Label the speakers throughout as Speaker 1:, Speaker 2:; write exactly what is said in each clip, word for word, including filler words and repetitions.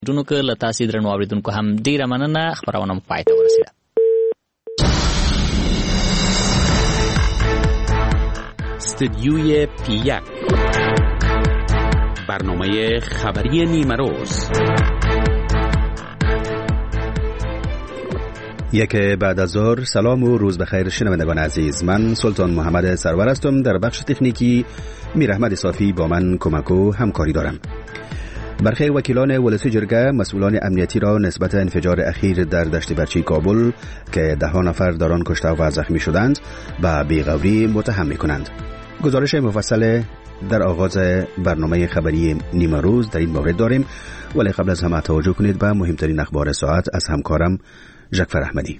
Speaker 1: دونکو لتاسی درنو اوریدونکو هم ډیره مننه. خبرونه مو پای ته ورسیده.
Speaker 2: استدیوی پی یک، برنامه خبری نیمروز.
Speaker 3: یک بعد از ظهر. سلام و روز بخیر شنوندگان عزیز. من سلطان محمد سرور هستم. در بخش تکنیکی میر احمد صافی با من کمک و همکاری دارم. برخی وکیلان ولسی جرگه مسئولان امنیتی را نسبت انفجار اخیر در دشت برچی کابل که ده ها نفر در آن کشته و زخمی شدند به بیغوری متهم می‌کنند. گزارش مفصل در آغاز برنامه خبری نیمه روز در این مورد داریم، ولی قبل از همه توجه کنید به مهمترین اخبار ساعت از همکارم ژکفر احمدی.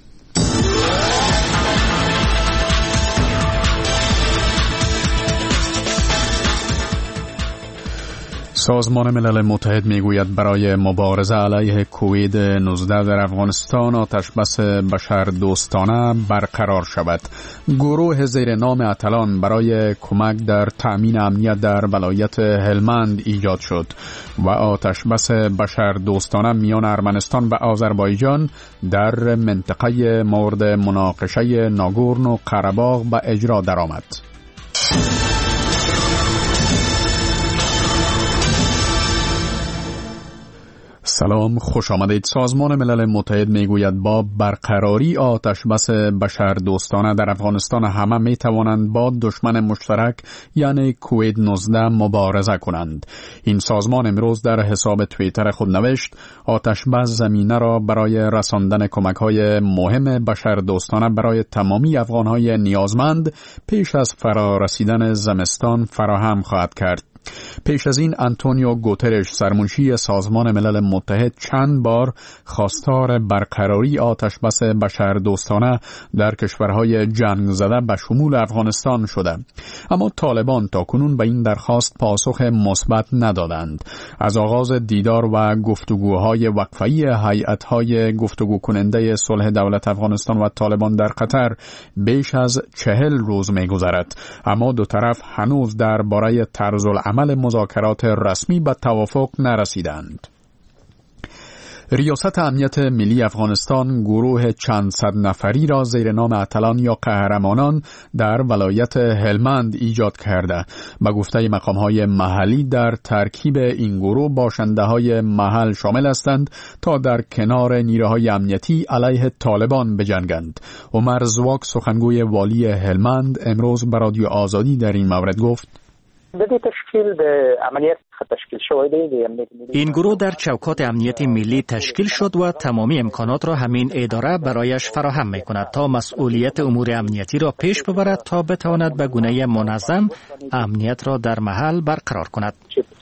Speaker 4: سازمان ملل متحد میگوید برای مبارزه علیه کووید نوزده در افغانستان آتشبس بشردوستانه برقرار شود. گروه زیر نام اتلان برای کمک در تأمین امنیت در ولایت هلمند ایجاد شد و آتشبس بشردوستانه میان ارمنستان و آذربایجان در منطقه مورد مناقشه ناگورنو قره‌باغ به اجرا درآمد. سلام، خوش آمدید. سازمان ملل متحد میگوید با برقراری آتشبس بشردوستانه در افغانستان همه می توانند با دشمن مشترک یعنی کووید نوزده مبارزه کنند. این سازمان امروز در حساب توییتر خود نوشت آتشبس زمینه را برای رساندن کمک‌های مهم بشردوستانه برای تمامی افغان‌های نیازمند پیش از فرارسیدن زمستان فراهم خواهد کرد. پیش از این آنتونیو گوترش سرمنشی سازمان ملل متحد چند بار خواستار برقراری آتشبس بشردوستانه در کشورهای جنگ زده به شمول افغانستان شده، اما طالبان تاکنون به این درخواست پاسخ مثبت ندادند. از آغاز دیدار و گفتگوهای وقفه‌ای هیئت‌های گفتگو کننده صلح دولت افغانستان و طالبان در قطر بیش از چهل روز می‌گذرد، اما دو طرف هنوز درباره طرز عمل مذاکرات رسمی به توافق نرسیدند. ریاست امنیت ملی افغانستان گروه چند صد نفری را زیر نام اتلان یا قهرمانان در ولایت هلمند ایجاد کرده. به گفته مقام‌های محلی در ترکیب این گروه باشنده‌های محل شامل هستند تا در کنار نیروهای امنیتی علیه طالبان بجنگند. عمر زواک سخنگوی والی هلمند امروز به رادیو آزادی در این مورد گفت
Speaker 5: این گروه در چوکات امنیت ملی تشکیل شد و تمامی امکانات را همین اداره برایش فراهم می کند تا مسئولیت امور امنیتی را پیش ببرد تا بتواند به گونه منظم امنیت را در محل برقرار کند.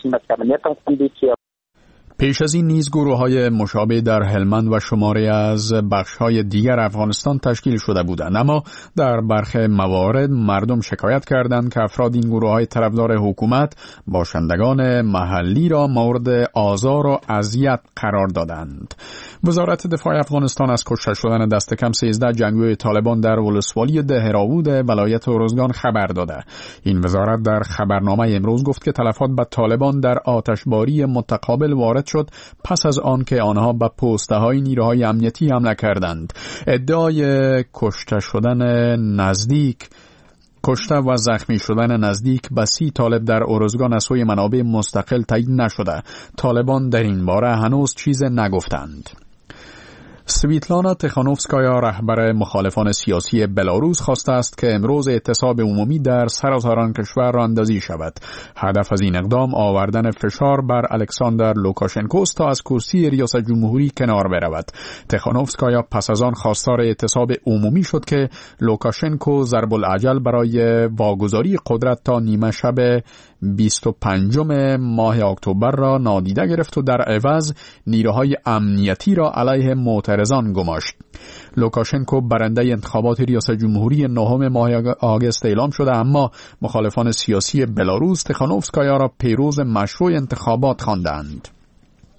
Speaker 4: پیش از این نیز گروه‌های مشابه در هلمند و شماری از بخش‌های دیگر افغانستان تشکیل شده بودند، اما در برخی موارد مردم شکایت کردند که افراد این گروه‌های طرفدار حکومت باشندگان محلی را مورد آزار و اذیت قرار دادند. وزارت دفاع افغانستان از کشته شدن دست کم سیزده جنگجوی طالبان در ولسوالی دهراود ولایت ارزگان خبر داده. این وزارت در خبرنامه امروز گفت که تلفات به طالبان در آتشباری متقابل وارد شد پس از آن که آنها به پست‌های نیروهای امنیتی حمله کردند. ادعای کشته شدن نزدیک کشته و زخمی شدن نزدیک به سی طالب در ارزگان از سوی منابع مستقل تایید نشده. طالبان در این باره هنوز چیز نگفتند. سویتلانا تخانوفسکایا رهبر مخالفان سیاسی بلاروس خواسته است که امروز اعتصاب عمومی در سراسر کشور را اندازی شود. هدف از این اقدام آوردن فشار بر الکساندر لوکاشنکوست تا از کرسی ریاست جمهوری کنار برود. تخانوفسکایا پس از آن خواستار اعتصاب عمومی شد که لوکاشنکو ضرب العجل برای واگذاری قدرت تا نیمه شب بیست و پنجم ماه اکتبر را نادیده گرفت و در عوض نیروهای امنیتی را علیه معترضان گماشت. لوکاشنکو برنده انتخابات ریاست جمهوری نهم ماه آگوست اعلام شده، اما مخالفان سیاسی بلاروس تخانوفسکایا را پیروز مشروع انتخابات خواندند.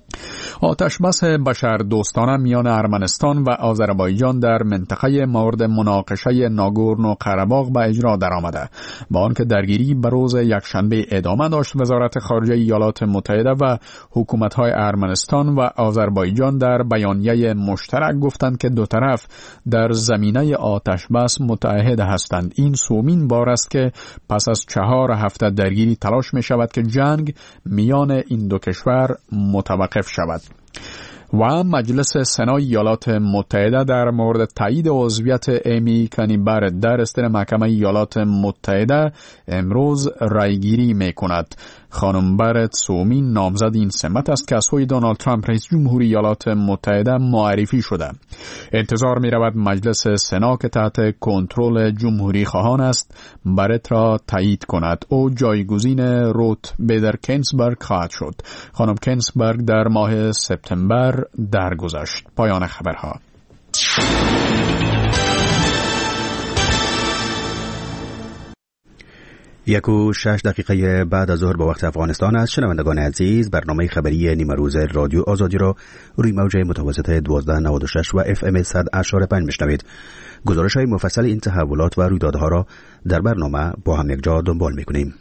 Speaker 4: آتش بس بشر دوستانه میان ارمنستان و آذربایجان در منطقه مورد مناقشه ناگورنو قره‌باغ به اجرا درآمده. با آنکه درگیری به روز یکشنبه ادامه داشت، وزارت خارجه ایالات متحده و حکومت‌های ارمنستان و آذربایجان در بیانیه مشترک گفتند که دو طرف در زمینه آتش بس متعهد هستند. این سومین بار است که پس از چهار هفته درگیری تلاش می شود که جنگ میان این دو کشور متوقف شود. و مجلس سنای ایالات متحده در مورد تایید عضویت امی کنی بارت در استر محکمه ایالات متحده امروز رایگیری می کند. خانم بارت سومین نامزد این سمت است که از سوی دونالد ترامپ رئیس جمهوری ایالات متحده معرفی شده. انتظار می رود مجلس سنا که تحت کنترل جمهوری خواهان است بارت را تایید کند. او جایگزین روت بیدر کنسبرگ خواهد شد. خانم کنسبرگ در ماه سپتامبر درگذشت. پایان خبرها.
Speaker 3: یک و شش دقیقه بعد از ظهر به وقت افغانستان است. شنوندگان عزیز، برنامه خبری نیمه روز رادیو آزادی را روی موج متوسط دوازده نود و شش و اف ام صد اشار پنج میشنوید. گزارش های مفصل این تحولات و رویدادها را در برنامه با هم یک جا دنبال میکنیم.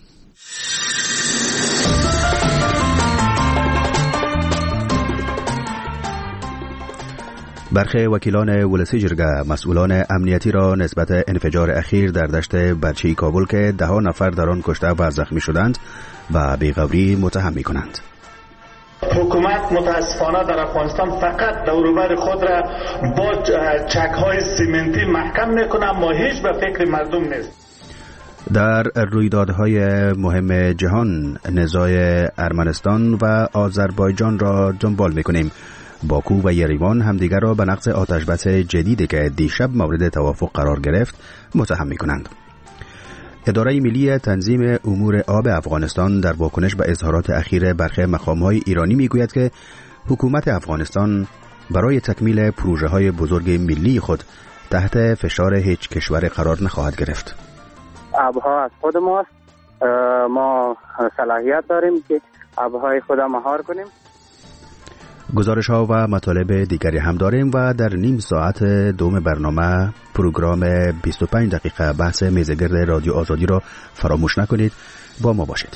Speaker 3: برخی وکیلان ولسی جرگه مسئولان امنیتی را نسبت انفجار اخیر در دشت برچی کابل که ده ها نفر در آن کشته و زخمی شدند و بیغوری متهم می کنند.
Speaker 6: حکومت متاسفانه در افغانستان فقط دوروبر خود را با چک‌های سیمنتی محکم میکنه، ما هیچ به فکر مردم نیست.
Speaker 3: در رویدادهای مهم جهان نزاع ارمنستان و آذربایجان را دنبال میکنیم. باکو و یریوان همدیگر را به نقض آتش بس جدیدی که دیشب مورد توافق قرار گرفت متهم می‌کنند. اداره ملی تنظیم امور آب افغانستان در واکنش به اظهارات اخیر برخی مقام‌های ایرانی میگوید که حکومت افغانستان برای تکمیل پروژه‌های بزرگ ملی خود تحت فشار هیچ کشور قرار نخواهد گرفت.
Speaker 7: آبها از خود ماست، ما صلاحیت داریم که آبهای خود مهار کنیم.
Speaker 3: گزارش ها و مطالب دیگری هم داریم و در نیم ساعت دوم برنامه پروگرام بیست و پنج دقیقه بحث میزگرد رادیو آزادی را فراموش نکنید. با ما باشید.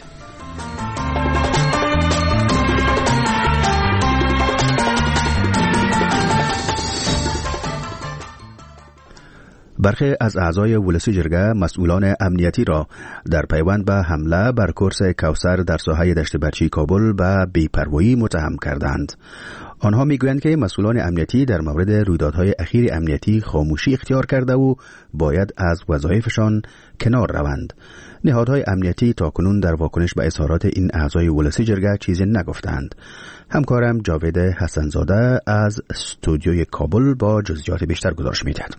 Speaker 3: برخی از اعضای ولسی جرگه مسئولان امنیتی را در پیوند به حمله بر کورس کوثر در ساحه دشت برچی کابل به بی‌پروایی متهم کردند. آنها میگویند که مسئولان امنیتی در مورد رویدادهای اخیر امنیتی خاموشی اختیار کرده و باید از وظایفشان کنار روند. نهادهای امنیتی تاکنون در واکنش به اظهارات این اعضای ولسی جرگه چیزی نگفتند. همکارم جاوید حسنزاده از استودیوی کابل با جزئیات بیشتر گزارش می‌دهد.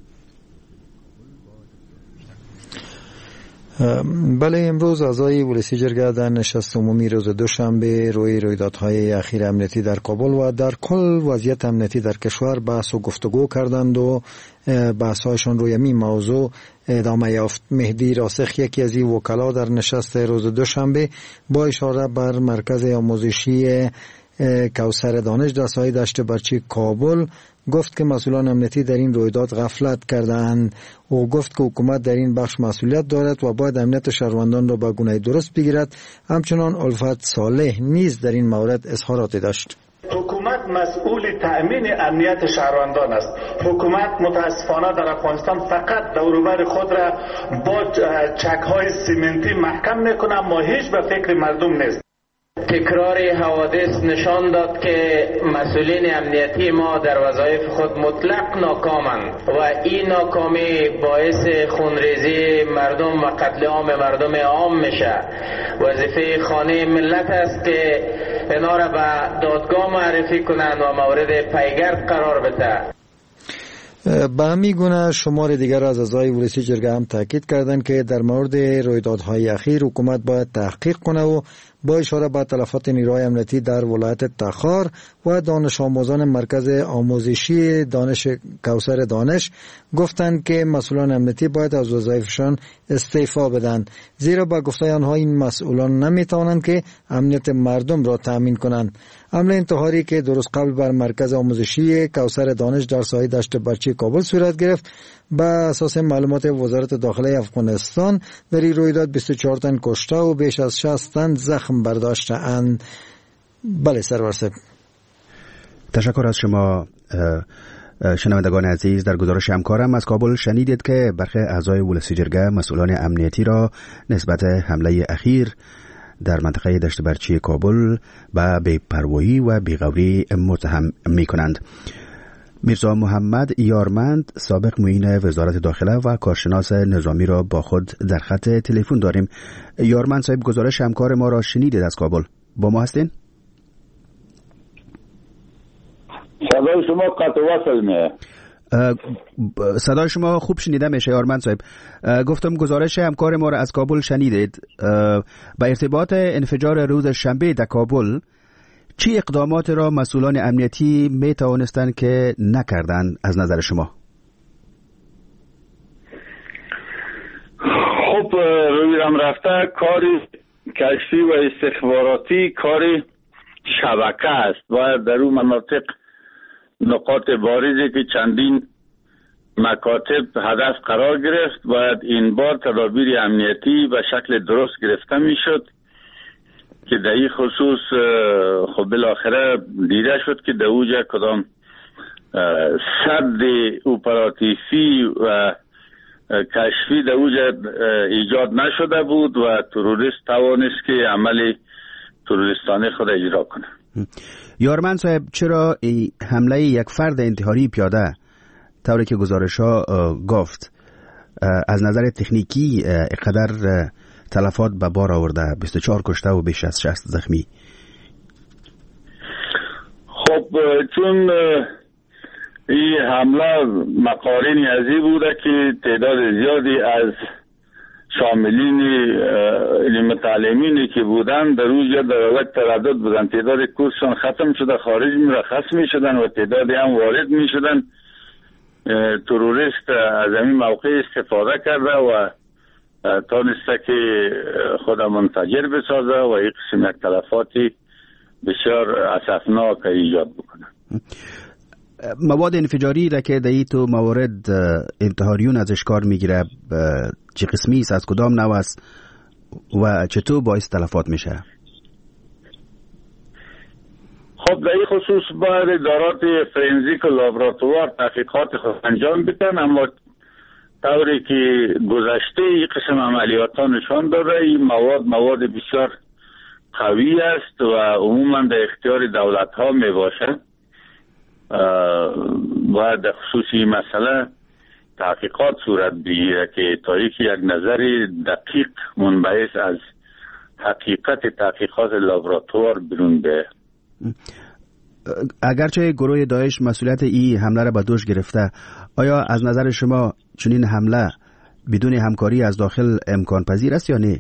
Speaker 8: بله، امروز اعضای ولسی جرگه در نشست عمومی روز دوشنبه روی رویدادهای اخیر امنیتی در کابل و در کل وضعیت امنیتی در کشور بحث و گفتگو کردند و بحث‌هایشان روی این موضوع ادامه یافت. مهدی راسخ، یکی از این وکلا، در نشست روز دوشنبه با اشاره بر مرکز آموزشی کوثر دانش در ساحه دشت برچی کابل گفت که مسئولان امنیتی در این رویداد غفلت کردند و گفت که حکومت در این بخش مسئولیت دارد و باید امنیت شهروندان را به گونه درست بگیرد. همچنان الفت صالح نیز در این مورد اظهاراتی داشت.
Speaker 6: حکومت مسئول تأمین امنیت شهروندان است. حکومت متاسفانه در افغانستان فقط دوروبر خود را با چک‌های سیمنتی محکم میکنه، ما هیچ به فکر مردم نیست.
Speaker 9: تکرار حوادث نشان داد که مسئولین امنیتی ما در وظایف خود مطلق ناکامند و این ناکامی باعث خونریزی مردم و قتل عام مردم عام میشه. وظیفه خانه ملت است که اینا را به دادگاه معرفی کنند و مورد پیگرد قرار بده.
Speaker 8: به همین گونه شمار دیگر از اعضای ولسی جرگه هم تاکید کردند که در مورد رویدادهای اخیر حکومت باید تحقیق کنه و با اشاره به تلفات نیروهای امنیتی در ولایت تخار و دانش آموزان مرکز آموزشی دانش کوثر دانش گفتند که مسئولان امنیتی باید از وظایفشان استعفا بدن، زیرا با گفته آنها این مسئولان نمیتوانند که امنیت مردم را تامین کنند. حمله انتحاری که درست قبل بر مرکز آموزشی کوثر دانش در ساحل دشت برچی کابل صورت گرفت، با اساس معلومات وزارت داخله افغانستان در این رویداد بیست و چهار تن کشته و بیش از شصت تن زخم برداشته‌اند. بله سرور صاحب.
Speaker 3: تشکر از شما. شنوندگان عزیز، در گزارش همکارم از کابل شنیدید که برخی اعضای ولسی جرگه مسئولان امنیتی را نسبت حمله اخیر در منطقه دشت برچی کابل به بی‌پروایی و بی‌غوری متهم می‌کنند. میرزا محمد یارمند، سابق معین وزارت داخله و کارشناس نظامی را با خود در خط تلفن داریم. یارمند صاحب، گزارش همکار ما را شنیدید از کابل، با ما هستین؟
Speaker 10: صدای شما قطع وصل میه.
Speaker 3: صدای شما خوب شنیده میشه یارمند صاحب. گفتم گزارش همکار ما را از کابل شنیدید. با ارتباط انفجار روز شنبه در کابل، چی اقدامات را مسئولان امنیتی می توانستند که نکردند از نظر شما؟
Speaker 10: خب روی هم رفته کاری کشفی و استخباراتی کاری شبکه است و در اون مناطق نقاط بارزی که چندین مکاتب هدف قرار گرفت، باید این بار تدابیر امنیتی به شکل درست گرفته می شد که در این خصوص خب بالاخره دیده شد که در اوجه کدام سد اپراتیفی و کشفی در اوجه ایجاد نشده بود و تروریست توانست که عمل تروریستانه خود اجرا کنه.
Speaker 3: یارمند صاحب، چرا حمله یک فرد انتحاری پیاده طوری که گزارش ها گفت از نظر تکنیکی اقدر تلفات به بار آورده، بیست و چهار کشته و بیش از شصت زخمی؟
Speaker 10: خب چون این حمله مقارنی ازی بوده که تعداد زیادی از شاملین علم تعلیمینی که بودن در روز در وقت تردد بودن، تعداد کورسشان ختم شده، خارج مرخص می شدن و تعدادی هم وارد می شدن. تروریست از این موقع استفاده کرده و تانسته که خود منفجر بسازه و یک قسم یک تلفاتی بسیار اسفناک ایجاد بکنه.
Speaker 3: مواد انفجاری را که در این تو موارد انتحاریون ازش کار میگیره، چه قسمی است، از کدام نوع است و چطور باعث تلفات میشه؟
Speaker 10: خب در این خصوص باید ادارات فرنزیک و لابراتوار تحقیقات خود انجام بدن، اما طوری که گذشته این قسم عملیات ها نشان داده این مواد مواد بسیار قوی است و عموما در اختیار دولت ها می باشد. باید در خصوص این مسئله تحقیقات صورت بگیره که تا یک نظر دقیق منبعث از حقیقت تحقیقات لابراتوار بیرون به.
Speaker 3: اگرچه گروه داعش مسئولیت این حمله را به دوش گرفته، آیا از نظر شما چنین حمله بدون همکاری از داخل امکان پذیر است یا نه؟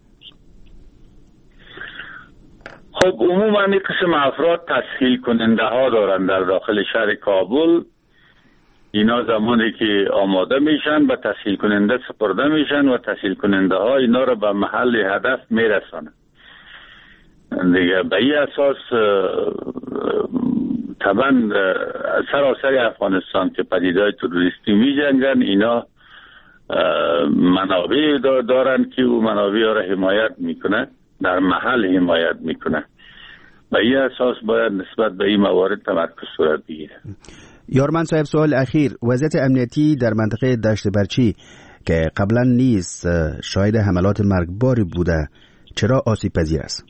Speaker 10: خب عموما این قسم افراد تسهیل کننده ها دارن در داخل شهر کابل. اینا زمانی که آماده میشن به تسهیل کننده سپرده میشن و تسهیل کننده ها اینا را به محل هدف میرسانن دیگه. به این اساس طبعا سراسر افغانستان که پدیدهای تروریستی می جنگن، اینا منابع دارن که او منابع را حمایت میکنه، در محل حمایت میکنه. به این اساس باید نسبت به این موارد تمرکز صورت بگیره.
Speaker 3: یارمند صاحب، سوال اخیر، وضعیت امنیتی در منطقه دشت برچی که قبلا نیست شاهد حملات مرگباری بوده، چرا آسیب پذیر است؟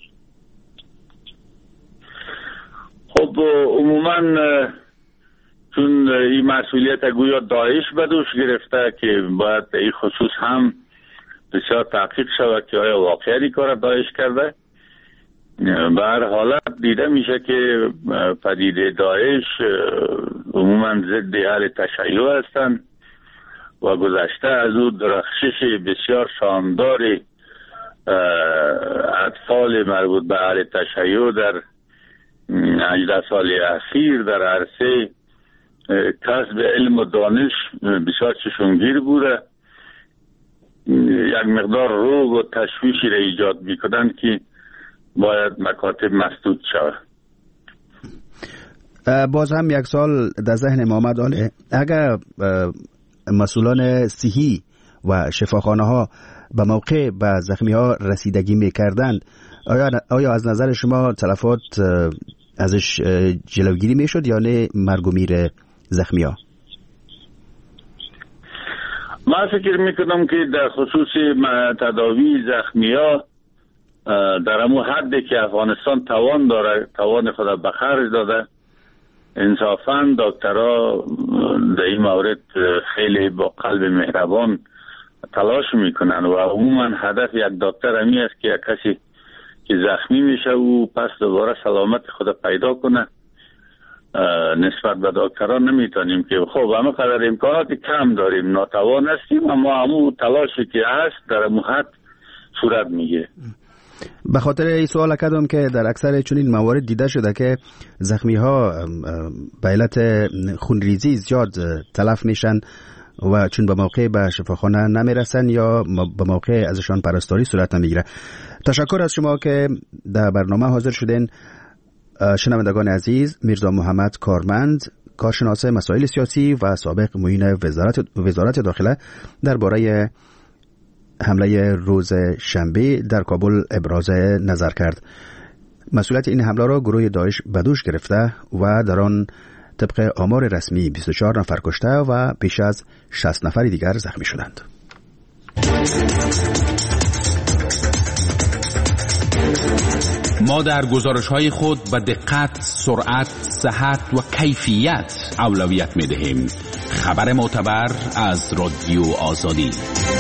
Speaker 10: خب عموما چون این مسئولیت گویا داعش به دوش گرفته که باید این خصوص هم بسیار تحقیق شود که آیا واقعی کار داعش کرده. به هر حالت دیده میشه که پدیده داعش عموما ضد اهل تشیع هستند و گذشته از او درخشش بسیار شانداری اطفال مربوط به اهل تشیع در هجده سال اخیر در عرصه کسب علم و دانش بسیار چشمگیر بوده، یک مقدار روگ و تشویشی را ایجاد میکنند که باید مکاتب مسدود شود.
Speaker 3: باز هم یک سال در ذهن ما آمد، اگر مسئولان صحی و شفاخانه ها به موقع به زخمی ها رسیدگی میکردند، آیا, آیا از نظر شما تلفات ازش جلوگیری میشد یا نه مرگ و میر زخمی ها؟
Speaker 10: من فکر میکنم که در خصوص تداوی زخمی ها در همون حدی که افغانستان توان داره، توان خود به خرج داده، انصافاً دکترها در این مورد خیلی با قلب مهربان تلاش میکنن و عموما هدف یک دکتر همی است که یک کسی که زخمی میشه و پس دوباره سلامت خود پیدا کنه. نسبت به دکتران نمیتونیم که خب همه قدر امکانات کم داریم، ناتوان هستیم، اما همون تلاشی که هست در محیط صورت میگیره.
Speaker 3: به خاطر این سوال کردم که در اکثر چنین موارد دیده شده که زخمی ها به علت خونریزی زیاد تلف میشن و چون به موقع به شفاخانه نمیرسن یا به موقع ازشان پرستاری صورت نمیگیره. تشکر از شما که در برنامه حاضر شدین. شنوندگان عزیز، میرزا محمد کارمند، کارشناس مسائل سیاسی و سابق معین وزارت وزارت داخله درباره حمله روز شنبه در کابل ابراز نظر کرد. مسئولیت این حمله را گروه داعش به دوش گرفته و در آن طبق آمار رسمی بیست و چهار نفر کشته و بیش از شصت نفر دیگر زخمی شدند.
Speaker 2: ما در گزارش‌های خود به دقت، سرعت، صحت و کیفیت اولویت می‌دهیم. خبر معتبر از رادیو آزادی.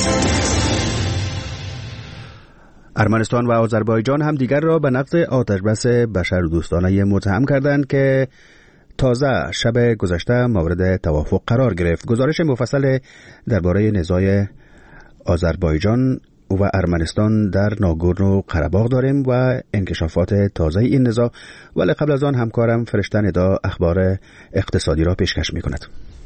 Speaker 3: ارمنستان و آذربایجان هم دیگر را به نقض آتشبس بشردوستانه متهم کردند که تازه شب گذشته مورد توافق قرار گرفت. گزارش مفصل درباره نزاع آذربایجان و ارمنستان در ناگورنو قره‌باغ داریم و انکشافات تازه این نزاع، ولی قبل از آن همکارم فرشته ندا اخبار اقتصادی را پیشکش می‌کند.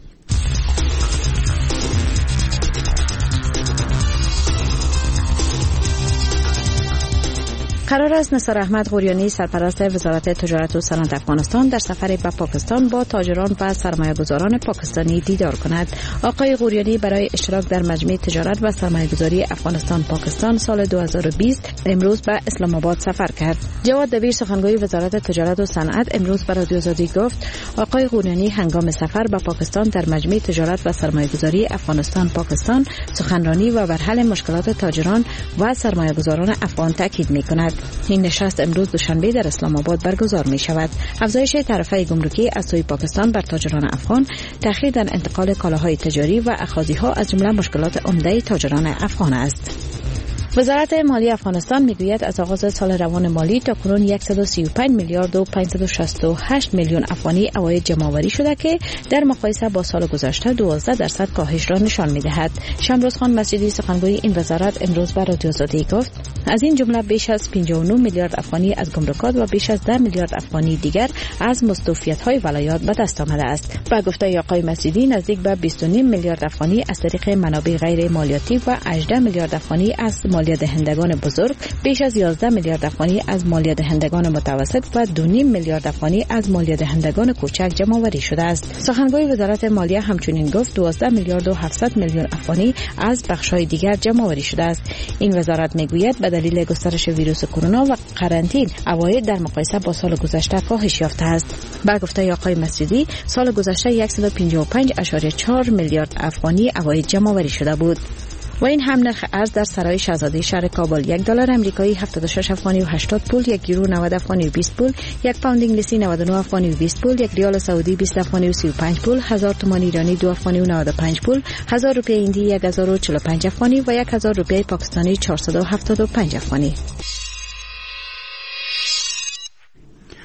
Speaker 11: قرار است نثار احمد غوریانی سرپرست وزارت تجارت و صنعت افغانستان در سفر به پاکستان با تاجران و سرمایه‌گذاران پاکستانی دیدار کند. آقای غوریانی برای اشتراک در مجمع تجارت و سرمایه‌گذاری افغانستان پاکستان سال دو هزار و بیست امروز به اسلام آباد سفر کرد. جواد دبیر سخنگوی وزارت تجارت و صنعت امروز به رادیو آزادی گفت آقای غوریانی هنگام سفر به پاکستان در مجمع تجارت و سرمایه‌گذاری افغانستان پاکستان سخنرانی و بر حل مشکلات تاجران و سرمایه‌گذاران افغان تاکید می‌کند. این نشست امروز دوشنبه در اسلام آباد برگزار می شود. افزایش تعرفه گمرکی از سوی پاکستان بر تاجران افغان، تأخیر در انتقال کالاهای تجاری و اخاذی‌ها از جمله مشکلات عمده تاجران افغان است. وزارت مالی افغانستان میگوید از آغاز سال روان مالی تا کنون صد و سی و پنج میلیارد و پانصد و شصت و هشت میلیون افغانی عواید جمع‌آوری شده که در مقایسه با سال گذشته دوازده درصد کاهش را نشان می‌دهد. شمروز خان مسجدی سخنگوی این وزارت امروز به رادیو آزادی گفت از این جمله بیش از پنجاه و نه میلیارد افغانی از گمرکات و بیش از ده میلیارد افغانی دیگر از مستوفیت‌های ولایات به دست آمده است. با گفته آقای مسجدی نزدیک به بیست و نه میلیارد افغانی از طریق منابع غیر مالیاتی و هجده میلیارد افغانی از مالیات دهندگان بزرگ، بیش از یازده میلیارد افغانی از مالیات دهندگان متوسط و دو و نیم میلیارد افغانی از مالیات دهندگان کوچک جمع آوری شده است. سخنگوی وزارت مالیه همچنین گفت دوازده میلیارد و هفتصد میلیون افغانی از بخش‌های دیگر جمع آوری شده است. این وزارت میگوید به دلیل گسترش ویروس کرونا و قرنطینه عواید در مقایسه با سال گذشته کاهش یافته است. با گفته آقای مسجدی سال گذشته صد و پنجاه و پنج ممیز چهار میلیارد افغانی عواید جمع آوری شده بود. و این هم نرخ ارز در سرای شاهزاده شهر کابل یک دلار امریکایی هفتاد و شش افغانی و هشتاد پول، یک یورو نود افغانی و بیست پول، یک پوند انگلیسی نود و نه افغانی و بیست پول، یک ریال سعودی بیست افغانی و سی و پنج پول، هزار تومان ایرانی دو افغانی و نود و پنج پول، هزار روپیه هندی یک هزار و چهل و پنج افغانی و یک هزار روپیه پاکستانی چهارصد و هفتاد و پنج افغانی.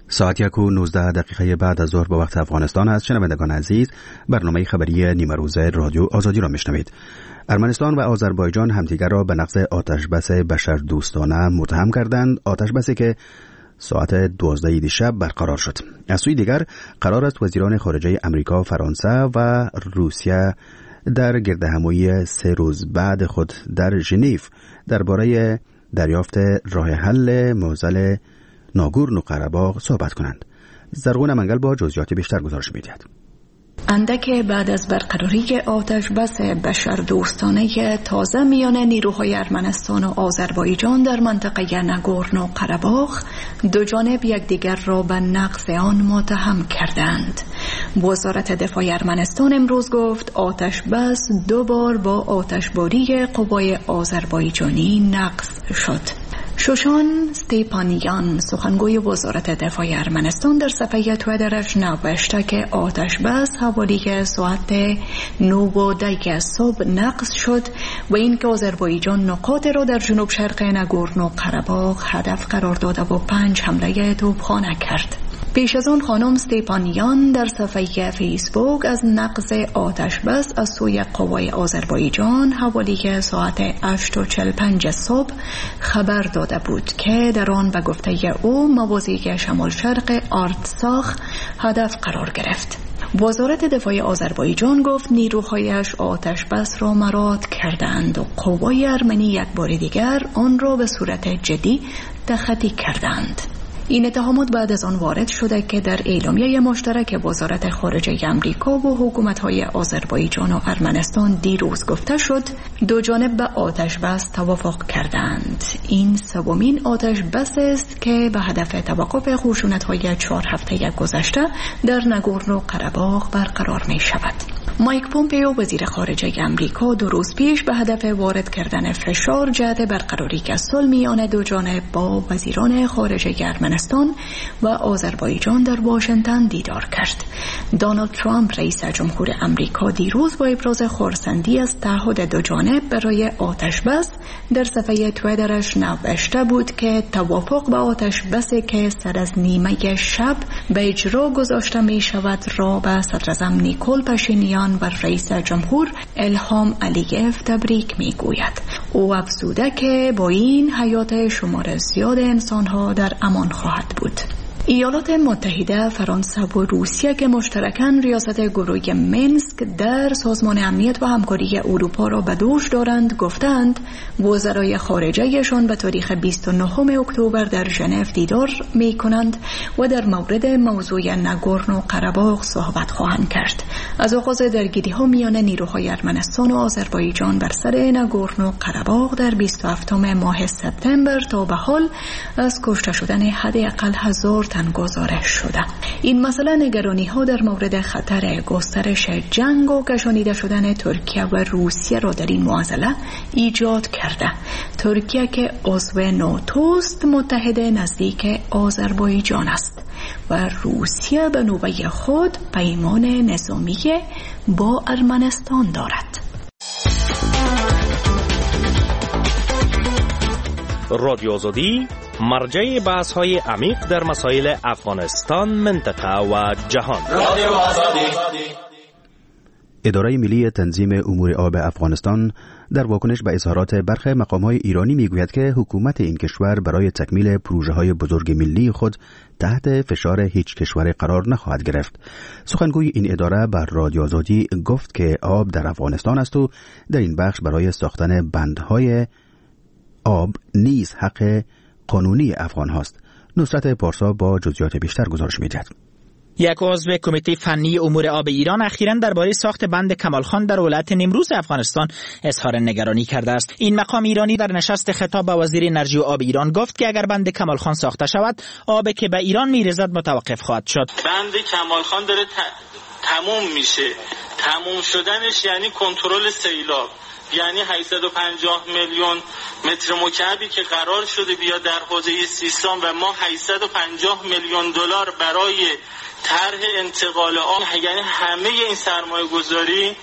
Speaker 3: ساعت یک و نوزده دقیقه بعد از ظهر به وقت افغانستان است. شنوندگان عزیز، برنامه خبری نیمه روزه رادیو آزادی را میشنوید. ارمنستان و آذربایجان همدیگر را به نقض آتشبس بشردوستانه متهم کردند، آتشبسی که ساعت دوازده دیشب برقرار شد. از سوی دیگر قرار است وزیران خارجه امریکا، فرانسه و روسیه در گردهمایی سه روز بعد خود در ژنو درباره دریافت راه حل معضل ناگورنو قره‌باغ صحبت کنند. زرغون منگل با جزئیات بیشتر گزارش می‌دهد.
Speaker 12: اندک بعد از برقراری آتش بس بشردوستانه تازه میان نیروهای ارمنستان و آذربایجان در منطقه ناگورنو قره‌باغ، دو جانب یکدیگر را به نقض آن متهم کردند. وزارت دفاع ارمنستان امروز گفت آتش بس دو بار با آتشباری قوای آذربایجانی نقض شد. شوشان ستیپانیان، سخنگوی وزارت دفاع ارمنستان، در صفحه توییترش نوشته که آتش بس حوالی ساعت نو و ده صبح نقض شد و اینکه آذربایجان نقاط را در جنوب شرق ناگورنو قره‌باغ هدف قرار داده و پنج حمله توپخانه کرد. پیش از آن خانم ستیپانیان در صفحه فیسبوک از نقض آتش بس از سوی قوای آذربایجان حوالی ساعت هشت و چهل و پنج صبح خبر داده بود که در آن به گفته او موازی شمال شرق آرتساخ هدف قرار گرفت. وزارت دفاع آذربایجان گفت نیروهایش آتش بس را مراعات کردند و قوای ارمنی یک بار دیگر آن را به صورت جدی تخطی کردند. این اتهامات بعد از آن وارد شده که در اعلامیه مشترک وزارت خارجه امریکا و حکومت‌های آذربایجان و ارمنستان دیروز گفته شد دو جانب به آتش بس توافق کردند. این سومین آتش بس است که به هدف توقف خشونت‌های چهار هفته گذشته در ناگورنو قره‌باغ برقرار می شود. مایک پومپئو وزیر خارجه امریکا دو روز پیش به هدف وارد کردن فشار جهت برقراری صلح میان دو جانب با وزیران خارجه ارمنستان و آذربایجان در واشنگتن دیدار کرد. دونالد ترامپ رئیس جمهور امریکا دیروز با ابراز خرسندی از تعهد دو جانب برای آتش بس در صفحه توییترش نوشته بود که توافق به آتش بسی که سر از نیمه شب به اجرا گذاشته می شود را به صدراعظم نیکول پاشینیان و رئیس جمهور الهام علییف تبریک می گوید. او افزوده که با این حیات شمار زیاد انسانها در امان خواهد بود. ایالات متحده، فرانسه و روسیه که مشترکاً ریاست گروه منسک در سازمان امنیت و همکاری اروپا را به دوش دارند، گفتند وزرای خارجه‌شان به تاریخ بیست و نهم اکتبر در ژنو دیدار می‌کنند و در مورد موضوع ناگورنو قره‌باغ صحبت خواهند کرد. از آغاز درگیری‌ها میان نیروهای ارمنستان و آذربایجان بر سر ناگورنو قره‌باغ در بیست و هفتم ماه سپتامبر تا به حال از کشته شدن حداقل هزار تن گزارش شده. این مسئله نگرانی ها در مورد خطر گسترش جنگ و کشانیده شدن ترکیه و روسیه را در این معضله ایجاد کرده. ترکیه که عضو ناتوست متحد نزدیک آذربایجان است و روسیه به نوبه خود پیمان نظامی با ارمنستان دارد.
Speaker 13: رادیو آزادی مرجع بحث های عمیق در مسائل افغانستان، منطقه و جهان. رادیو آزادی.
Speaker 3: اداره ملی تنظیم امور آب افغانستان در واکنش به اظهارات برخی مقام‌های ایرانی میگوید که حکومت این کشور برای تکمیل پروژه‌های بزرگ ملی خود تحت فشار هیچ کشور قرار نخواهد گرفت. سخنگوی این اداره بر رادیو آزادی گفت که آب در افغانستان است و در این بخش برای ساختن بندهای آب نیز حق قانونی افغان هاست. نصرت پارسا با جزئیات بیشتر گزارش می‌دهد.
Speaker 1: یک عضو کمیته فنی امور آب ایران اخیراً درباره ساخت بند کمالخان در ولایت نیمروز افغانستان اظهار نگرانی کرده است. این مقام ایرانی در نشست خطاب به وزیر انرژی و آب ایران گفت که اگر بند کمالخان ساخته شود، آبی که به ایران می‌ریزد متوقف خواهد شد.
Speaker 14: بند کمالخان داره ت... تموم میشه. تموم شدنش یعنی کنترل سیلاب، یعنی هشتصد و پنجاه میلیون متر مکعبی که قرار شده بیاد در حوزه سیستان و ما هشتصد و پنجاه میلیون دلار برای طرح انتقال آب، یعنی همه این سرمایه گذاری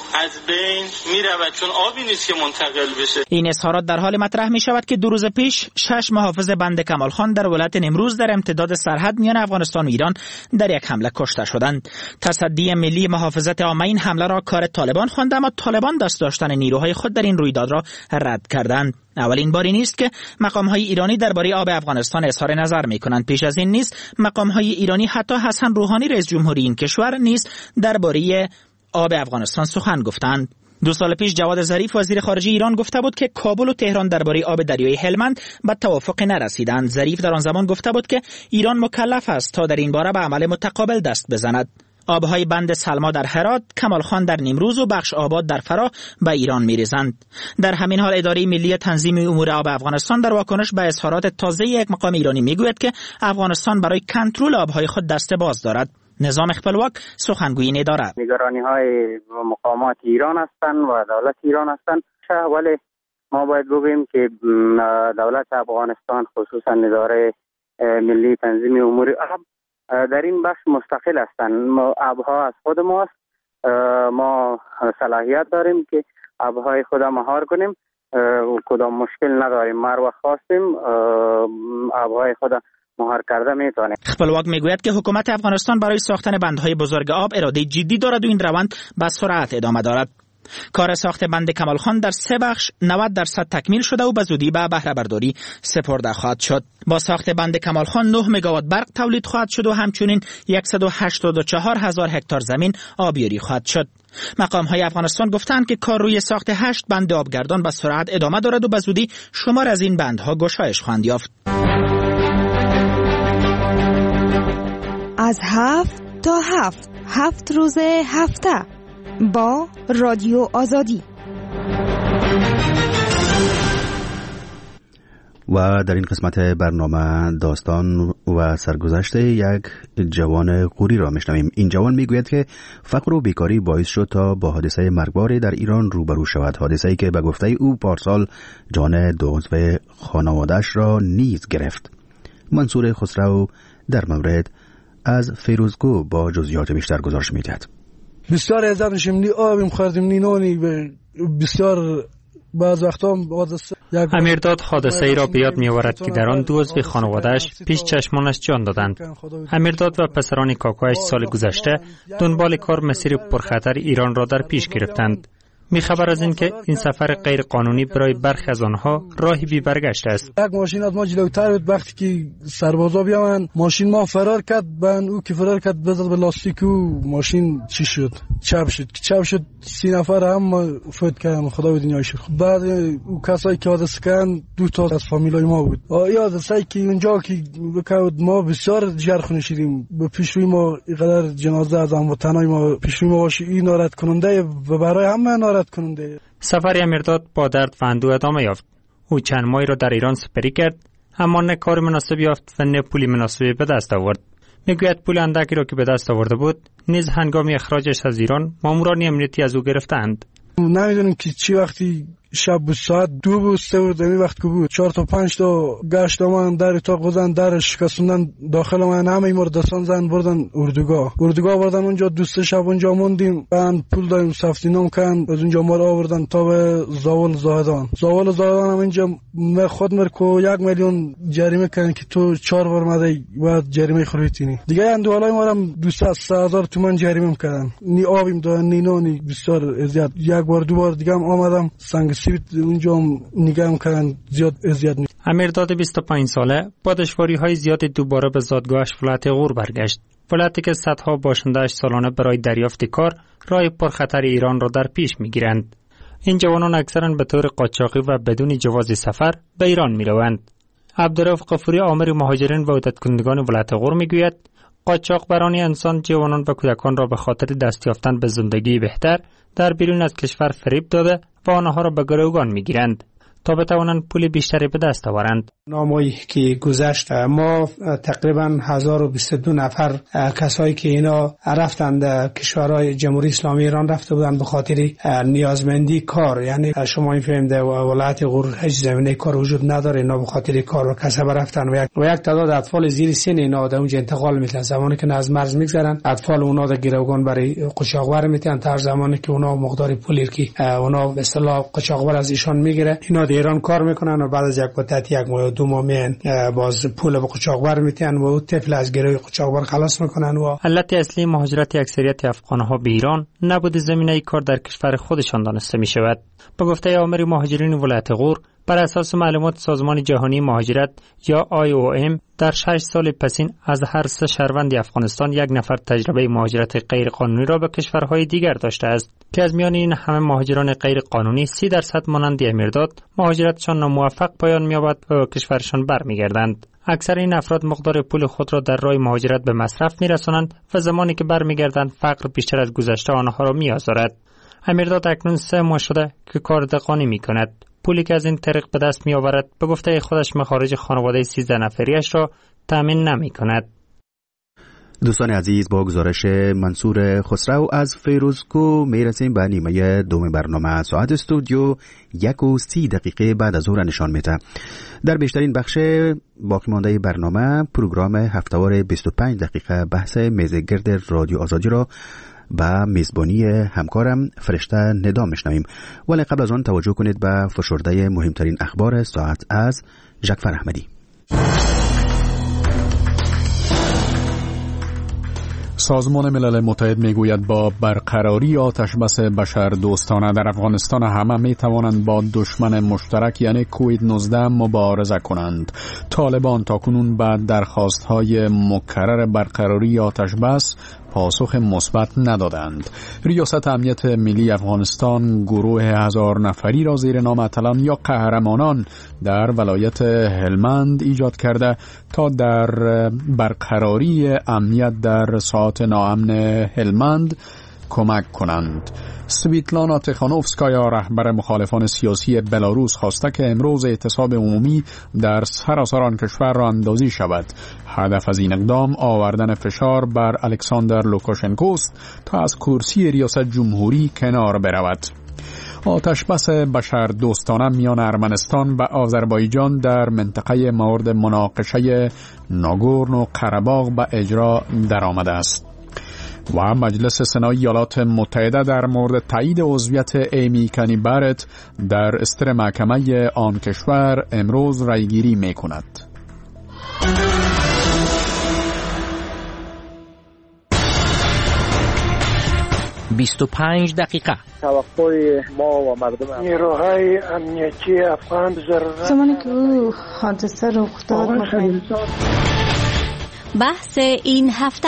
Speaker 14: از بین میرود، چون آبی نیست که منتقل بشه.
Speaker 1: این اظهارات در حال مطرح می شود که دو روز پیش شش محافظ بند کمال خان در ولایت نیمروز در امتداد سرحد میان افغانستان و ایران در یک حمله کشته شدند. تصدی ملی محافظت عامه این حمله را کار طالبان خواند، اما طالبان دست داشتن نیروهای خود در این رویداد را رد کردند. اولین باری نیست که مقام‌های ایرانی درباره آب افغانستان اظهار نظر می‌کنند. پیش از این نیز مقام‌های ایرانی حتی حسن روحانی رئیس جمهوری این کشور نیز درباره آب افغانستان سخن گفتند. دو سال پیش جواد ظریف وزیر خارجه ایران گفته بود که کابل و تهران درباره آب دریای هلمند به توافق نرسیدند. ظریف در آن زمان گفته بود که ایران مکلف است تا در این باره به عمل متقابل دست بزند. آبهای بند سلما در هرات، کمال خان در نیمروز و بخش آباد در فرا به ایران می‌ریزند. در همین حال اداره ملی تنظیم امور آب افغانستان در واکنش به اظهارات تازه یک مقام ایرانی میگوید که افغانستان برای کنترل آبهای خود دست باز دارد. نظام خپلواک سخنگویی ندارد.
Speaker 7: نگرانی‌های مقامات ایران هستند و دولت ایران هستند، ولی ما باید بگوییم که دولت افغانستان خصوصا اداره ملی تنظیم امور آب در این بخش مستقل هستند. آبها از خود ماست، ما صلاحیت داریم که آبهای خود مهار کنیم، کدام مشکل نداریم. ما رو خواستیم آبهای خود مهار کرده میتونه.
Speaker 1: خپلواک میگوید که حکومت افغانستان برای ساختن بندهای بزرگ آب اراده جدی دارد و این روند به سرعت ادامه دارد. کار ساخت بند کمال خان در سه بخش نود درصد تکمیل شده و به زودی به بهره برداری سپرده خواهد شد. با ساخت بند کمال خان نه مگاوات برق تولید خواهد شد و همچنین صد و هشتاد و چهار هزار هکتار زمین آبیاری خواهد شد. مقام های افغانستان گفتند که کار روی ساخت هشت بند آبگردان به سرعت ادامه دارد و به زودی شمار از این بندها گشایش خواهند یافت.
Speaker 15: از هفت تا هفت هفت روز هفته با رادیو آزادی.
Speaker 3: و در این قسمت برنامه داستان و سرگذشت یک جوان غوری را میشنویم. این جوان میگوید که فقر و بیکاری باعث شد تا با حادثه مرگباری در ایران روبرو شود، حادثه‌ای که به گفته او پارسال جان دو عضو خانواده‌اش را نیز گرفت. منصور خسرو در مورد از فیروزگو با جزئیات بیشتر گزارش میدهد.
Speaker 16: بسیار عزت میشیم، نی آبیم خوردیم نی نانی، بسیار بعض وقتا
Speaker 5: امیرداد حادثه ای را به یاد می‌آورد که در آن دو عضو خانواده‌اش پیش چشمانش جان دادند. امیرداد و پسران کاکایش سال گذشته دنبال کار مسیر پرخطر ایران را در پیش گرفتند. می‌خبر از این که این سفر غیر قانونی برای برخی از آنها راهی بی برگشت است.
Speaker 16: یک ماشین از ما جلوتر بود، وقتی که سربازا بیان ماشین ما فرار کرد، بن او که فرار کرد بزد به لاستیک و ماشین چی شد؟ چپ شد. چپ شد سی نفر هم فوت کردن، خدا به دنیای شد. بعد او کسایی که حادثه کردن دو تا از فامیلای ما بود. یاد سعی که اونجا که بکود ما بسیار جرخونه شدیم، به پیش روی ما اینقدر جنازه از هموطنای ما پیش روی ما باشه، این ناراحت کننده و برای همه ناراحت کننده.
Speaker 5: سفر امیرداد با درد و اندوه ادامه یافت. او چند ماهی را در ایران سپری کرد، اما نه کار مناسب یافت و نه پولی مناسبی به دست آورد. میگوید پول اندکی را که به دست آورده بود نیز هنگام اخراجش از ایران ماموران امنیتی از او گرفتند.
Speaker 16: نمیدونم که چی وقتی شب بود، ساعت دو بود سه بود، دمی وقت که بود چهار تا پنج تا گشت آمدن در اتاق بزن، در شکستندن داخل من، همه این مردستان زن بردن اردوگاه اردوگاه بردن اونجا دوست شب اونجا موندیم. بعد پول داریم سفتی نام کن از اونجا ما رو آوردن تا به زاول زاهدان. زاول زاهدان هم اینجا خود مرکو یک میلیون جریمه کردن که تو چهار بار مده و جریمه خریدینی دیگه. اندوالای ما هم دویست هزار تومان جریمه کردن. نی آبیم دادن نی نانی، بسیار اذیت. یک بار دو بار دیگه هم آمدم سنگ سیبیت اونجا نگاه کردن، زیاد اذیت نیست.
Speaker 5: امیرداد بیست و پنج ساله با دشواری‌های زیاد دوباره به زادگاهش ولایت غور برگشت. ولایتی که صدها باشنده‌اش سالانه برای دریافت کار راه پرخطر ایران را در پیش می‌گیرند. این جوانان اکثرا به طور قاچاقی و بدون جواز سفر به ایران می‌روند. عبدالرؤف غفوری آمر مهاجرین و عودت کنندگان ولایت غور می‌گوید قاچاق برانی انسان جوانان و کودکان را به خاطر دست یافتن به زندگی بهتر در بیرون از کشور فریب داده و آنها را به گروگان می‌گیرند. تا بتوانند پول بیشتری به دست آورند.
Speaker 17: نامه‌ای که گذشت ما تقریبا هزار و بیست و دو نفر کسایی که اینا رفتند کشورهای جمهوری اسلامی ایران رفته بودند به خاطر نیازمندی کار، یعنی شما این فهمید ولایت غور هیچ زمینه کار وجود نداره، اینا به خاطر کار و کسب رفتن و یک و یک تعداد اطفال زیر سن اینا در اونجا انتقال میکنن. زمانی که از مرز میگذرن اطفال اونا در گروگان برای قاچاقبر میتن تا زمانی که اونا مقدار پولی که اونا به اصطلاح قاچاقبر از ایشان میگیره، اینا در ایران کار میکنن و بعد از یک مدت یک ماه دو ماه میان باز پول به قاچاقبر میتن و طفل از گروی قاچاقبر خلاص میکنن. و
Speaker 5: علت اصلی مهاجرت اکثریت افغانها به ایران نبود زمینه کار در کشور خودشان دانسته می شود. به گفته آمر مهاجرین ولایت غور، بر اساس معلومات سازمان جهانی مهاجرت یا آی او ام در شش سال پسین از هر سه شهروند افغانستان یک نفر تجربه مهاجرت غیر قانونی را به کشورهای دیگر داشته است که از میان این همه مهاجران غیر قانونی سی درصد مانند امیرداد مهاجرتشان ناموفق پایان می‌یابد و کشورشان برمیگردند. اکثر این افراد مقدار پول خود را در راه مهاجرت به مصرف می‌رسانند و زمانی که برمیگردند فقر بیشتر از گذشته آنها را می‌آزارد. امیرداد اکنون سه ماه شده که کار دهقانی می‌کند. پولی که از این طریق به دست می‌آورد به گفته خودش مخارج خانواده سیزده نفریش را تأمین نمی‌کند.
Speaker 3: دوستان عزیز، با گزارش منصور خسرو از فیروزکو میرسیم به نیمه دوم برنامه. ساعت استودیو یک و سی دقیقه بعد از ظهر نشان میده. در بیشترین بخش باقی مانده برنامه پروگرام هفته‌وار بیست و پنج دقیقه بحث میزگرد رادیو آزادی را با میزبانی همکارم فرشته ندا میشنویم، ولی قبل از آن توجه کنید به فشرده مهمترین اخبار ساعت از جعفر احمدی.
Speaker 4: سازمان ملل متحد میگوید با برقراری آتش بس بشر دوستانه در افغانستان همه می توانند با دشمن مشترک یعنی کووید نوزده مبارزه کنند. طالبان تاکنون بعد درخواست های مکرر برقراری آتش بس پاسخ مثبت ندادند. ریاست امنیت ملی افغانستان گروه هزار نفری را زیر نام اتلان یا قهرمانان در ولایت هلمند ایجاد کرده تا در برقراری امنیت در ساعات ناامن هلمند کمک کنند. سویتلانا تخانوفسکایا رهبر مخالفان سیاسی بلاروس خواسته که امروز اعتصاب عمومی در سراسر آن کشور را اندازی شود. هدف از این اقدام آوردن فشار بر الکساندر لوکاشنکوست تا از کرسی ریاست جمهوری کنار برود. آتش بس بشر دوستانه میان ارمنستان و آذربایجان در منطقه مورد مناقشه ناگورنو قره‌باغ به اجرا درآمده است. و مجلس سنای ایالات متحده در مورد تایید عضویت ایمی کنی بارت در استر محکمه آن کشور امروز رایگیری می کند.
Speaker 1: بیست و پنج دقیقه
Speaker 18: توقع ما و مردم نیروهای امنیتی افغان ضرورت
Speaker 19: زمانی که او حادثه رخ داد
Speaker 11: بحث این هفته.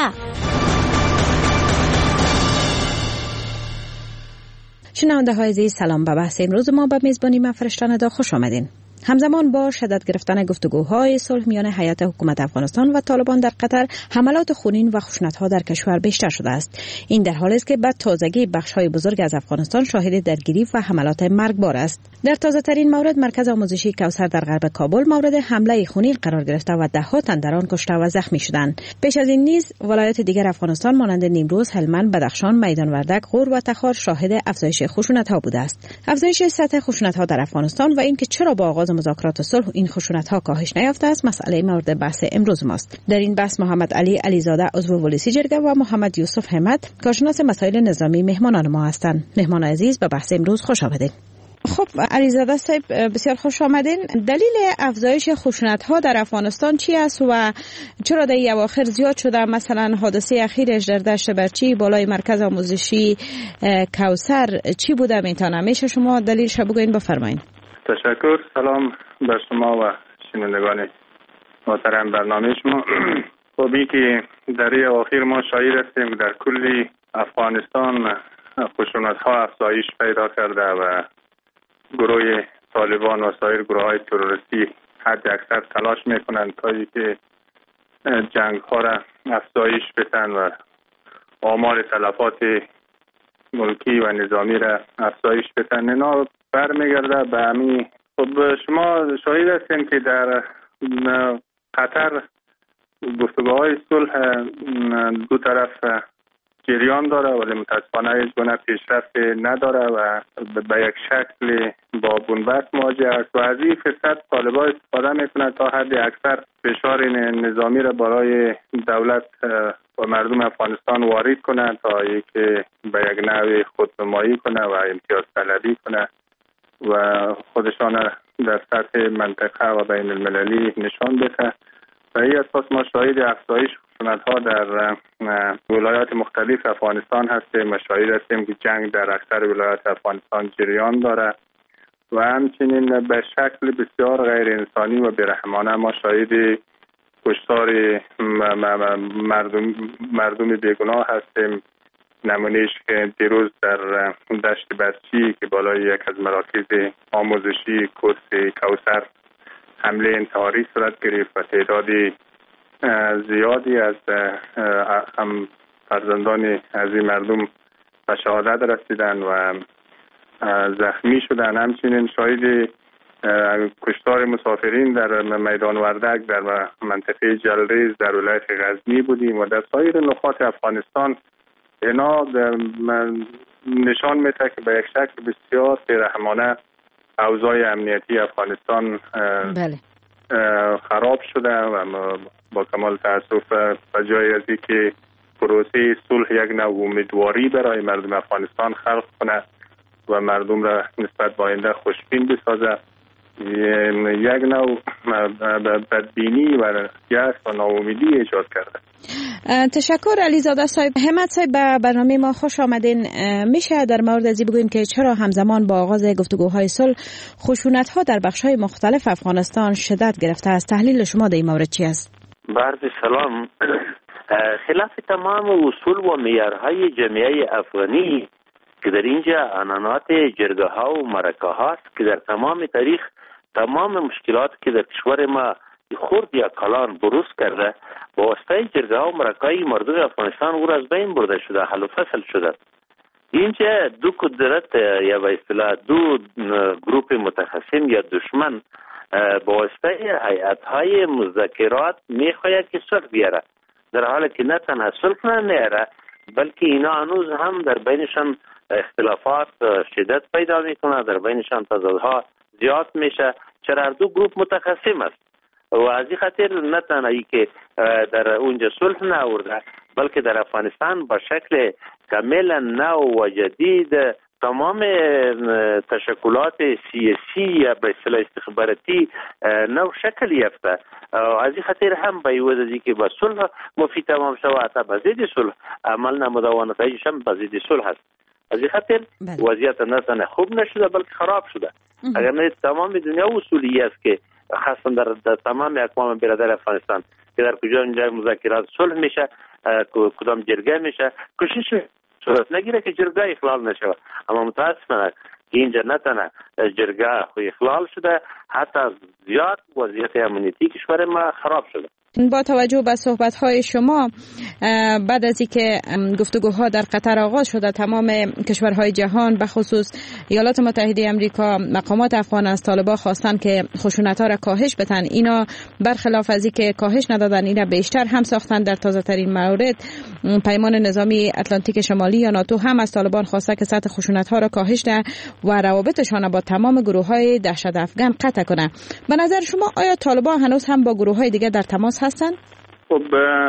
Speaker 11: شنونده های عزیز سلام. به بحث امروز ما به میزبانی من فرشته ندا خوش آمدین. همزمان با شدت گرفتن گفتگوهای صلح میان هیئت حکومت افغانستان و طالبان در قطر، حملات خونین و خشونت‌ها در کشور بیشتر شده است. این در حالی است که بعد تازگی بخش‌های بزرگ از افغانستان شاهد درگیری و حملات مرگبار است. در تازه‌ترین مورد مرکز آموزشی کوثر در غرب کابل مورد حمله خونین قرار گرفته و ده‌ها تن در آن کشته و زخمی شدند. پیش از این نیز ولایات دیگر افغانستان مانند نیمروز، هلمند، بدخشان، میدان وردک، غور و تخار شاهد افزایش خشونت‌ها بوده است. افزایش سطح خشونت‌ها در افغانستان و اینکه چرا با آغاز مذاکرات صلح این خشونت‌ها کاهش نیافته است مسئله مورد بحث امروز ماست. در این بحث محمد علی علیزاده عضو پلیسی جرگه و محمد یوسف همت کارشناس مسائل نظامی مهمانان ما هستند. مهمان عزیز به بحث امروز خوش آمدید. خب علیزاده صاحب بسیار خوش آمدین. دلیل افزایش خشونت‌ها در افغانستان چی است و چرا در این اواخر زیاد شده؟ مثلا حادثه اخیرش در دشت برچی بالای مرکز آموزشی کوثر چی بوده؟ میتونه میشه شما دلیلش بگوین؟ بفرمایید.
Speaker 20: تشکر. سلام بر شما و شنوندگان محترم برنامه شما. خب که در این اواخر ما شاهد هستیم در کل افغانستان خشونت‌ها افزایش پیدا کرده و گروه طالبان و سایر گروه‌های تروریستی حد اکثر تلاش میکنند تا اینکه جنگ‌ها را افزایش بدن و آمار تلفات ملکی و نظامی را افزایش بدن. اینا برمیگرده به همین خب شما شاهد هستین که در قطر گفتگوهای صلح دو طرف جریان داره ولی متاسفانه هیچ گونه پیشرفت نداره و به یک شکل با بنبست مواجه است و از این فرصت طالبان استفاده میکنه تا حد اکثر فشار نظامی را برای دولت و مردم افغانستان وارد کنه تا اینکه به یک نوع خودنمایی کنه و امتیاز طلبی کنه و خودشان در سطح منطقه و بین المللی نشان بده. و این اساس ما شاهد افزایش خشونت‌ها در ولایات مختلف افغانستان هستیم و شاهد هستیم که جنگ در اکثر ولایات افغانستان جریان داره و همچنین به شکل بسیار غیر انسانی و بی‌رحمانه ما شاهد کشتار مردم مردم بیگناه هستیم. نمونهش که دیروز در دشت برچی که بالای یک از مراکز آموزشی کورس کوثر حمله انتحاری صورت گرفت و تعدادی زیادی از هم فرزندان از این مردم به شهادت رسیدن و زخمی شدن. همچنین شاهد کشتار مسافرین در میدان وردک در منطقه جلریز در ولایت غزنی بودیم و در سایر نقاط افغانستان اینا نشان میده که به یک شکل بسیار بی‌رحمانه اوضاع امنیتی افغانستان
Speaker 11: بله.
Speaker 20: خراب شده و با کمال تاسف به جای از اینکه پروسه صلح یک نوع امیدواری برای مردم افغانستان خلق کنه و مردم را نسبت به آینده خوشبین بسازه، یک نوع بدبینی و یأس و ناامیدی ایجاد کرده.
Speaker 11: تشکر علیزاده صاحب. همت صاحب به برنامه ما خوش آمدین. میشه در مورد از این بگوین که چرا همزمان با آغاز گفتگوهای صلح خشونت ها در بخش های مختلف افغانستان شدت گرفته است؟ تحلیل شما در این مورد چی است؟
Speaker 21: بعد سلام. خلاف تمام اصول و معیارهای جامعه افغانی که در اینجا عنعنات جرگه ها و مرکه هاست که در تمام تاریخ تمام مشکلات که در کشور ما خرد یا کلان بروز کرده با واسطه جرگه ها و مرکه مردم افغانستان او را از بین برده شده، حل و فصل شده. اینجا دو قدرت یا به اصطلاح دو گروپ متخاصم یا دشمن با واسطه هیئت‌های مذاکرات میخواهد که صلح بیاره، در حالی که نه تنها صلح نیاره بلکه اینا هنوز هم در بینشان اختلافات شدت پیدا میکنه، در بینشان تضادها زیاد میشه، چرا هر دو گروپ متخاصم است و از این خاطر نه تنها ای که در اونجا صلح نآورده بلکه در افغانستان به شکل کاملا نو و جدید تمام تشکلات سیاسی یا به اصطلاح استخباراتی نو شکل یافته. از این خاطر هم به یوز از که به صلح مفید تمام شود حتی به ضد صلح عمل نموده و نتایجش هم به ضد صلح است. از این خاطر وضعیت نه تنها خوب نشده بلکه خراب شده. اگر نه تمام دنیا اصولی است که خاصا در, در تمام اقوام برادر افغانستان که در کجا اینجا مذاکرات صلح میشه، کدام جرگه میشه، کوشش صورت نگیره که جرگه اخلال نشه، اما متاسفانه که اینجا نه تنها جرگه اخلال شده حتی زیاد وضعیت امنیتی کشور ما خراب شده.
Speaker 11: با توجه به صحبت‌های شما بعد از اینکه گفتگوها در قطر آغاز شده تمام کشورهای جهان به خصوص ایالات متحده آمریکا مقامات افغان از طالبان خواستن که خشونت‌ها را کاهش بدن. اینا برخلاف از اینکه کاهش ندادن اینا بیشتر هم ساختن. در تازه ترین مورد پیمان نظامی اتلانتیک شمالی یا ناتو هم از طالبان خواسته که سطح خشونت‌ها را کاهش ده و روابطشان با تمام گروه‌های دهشت افغان قطع کنه. به نظر شما آیا طالبان هنوز هم با گروه‌های دیگه در تماس هستن؟
Speaker 20: خب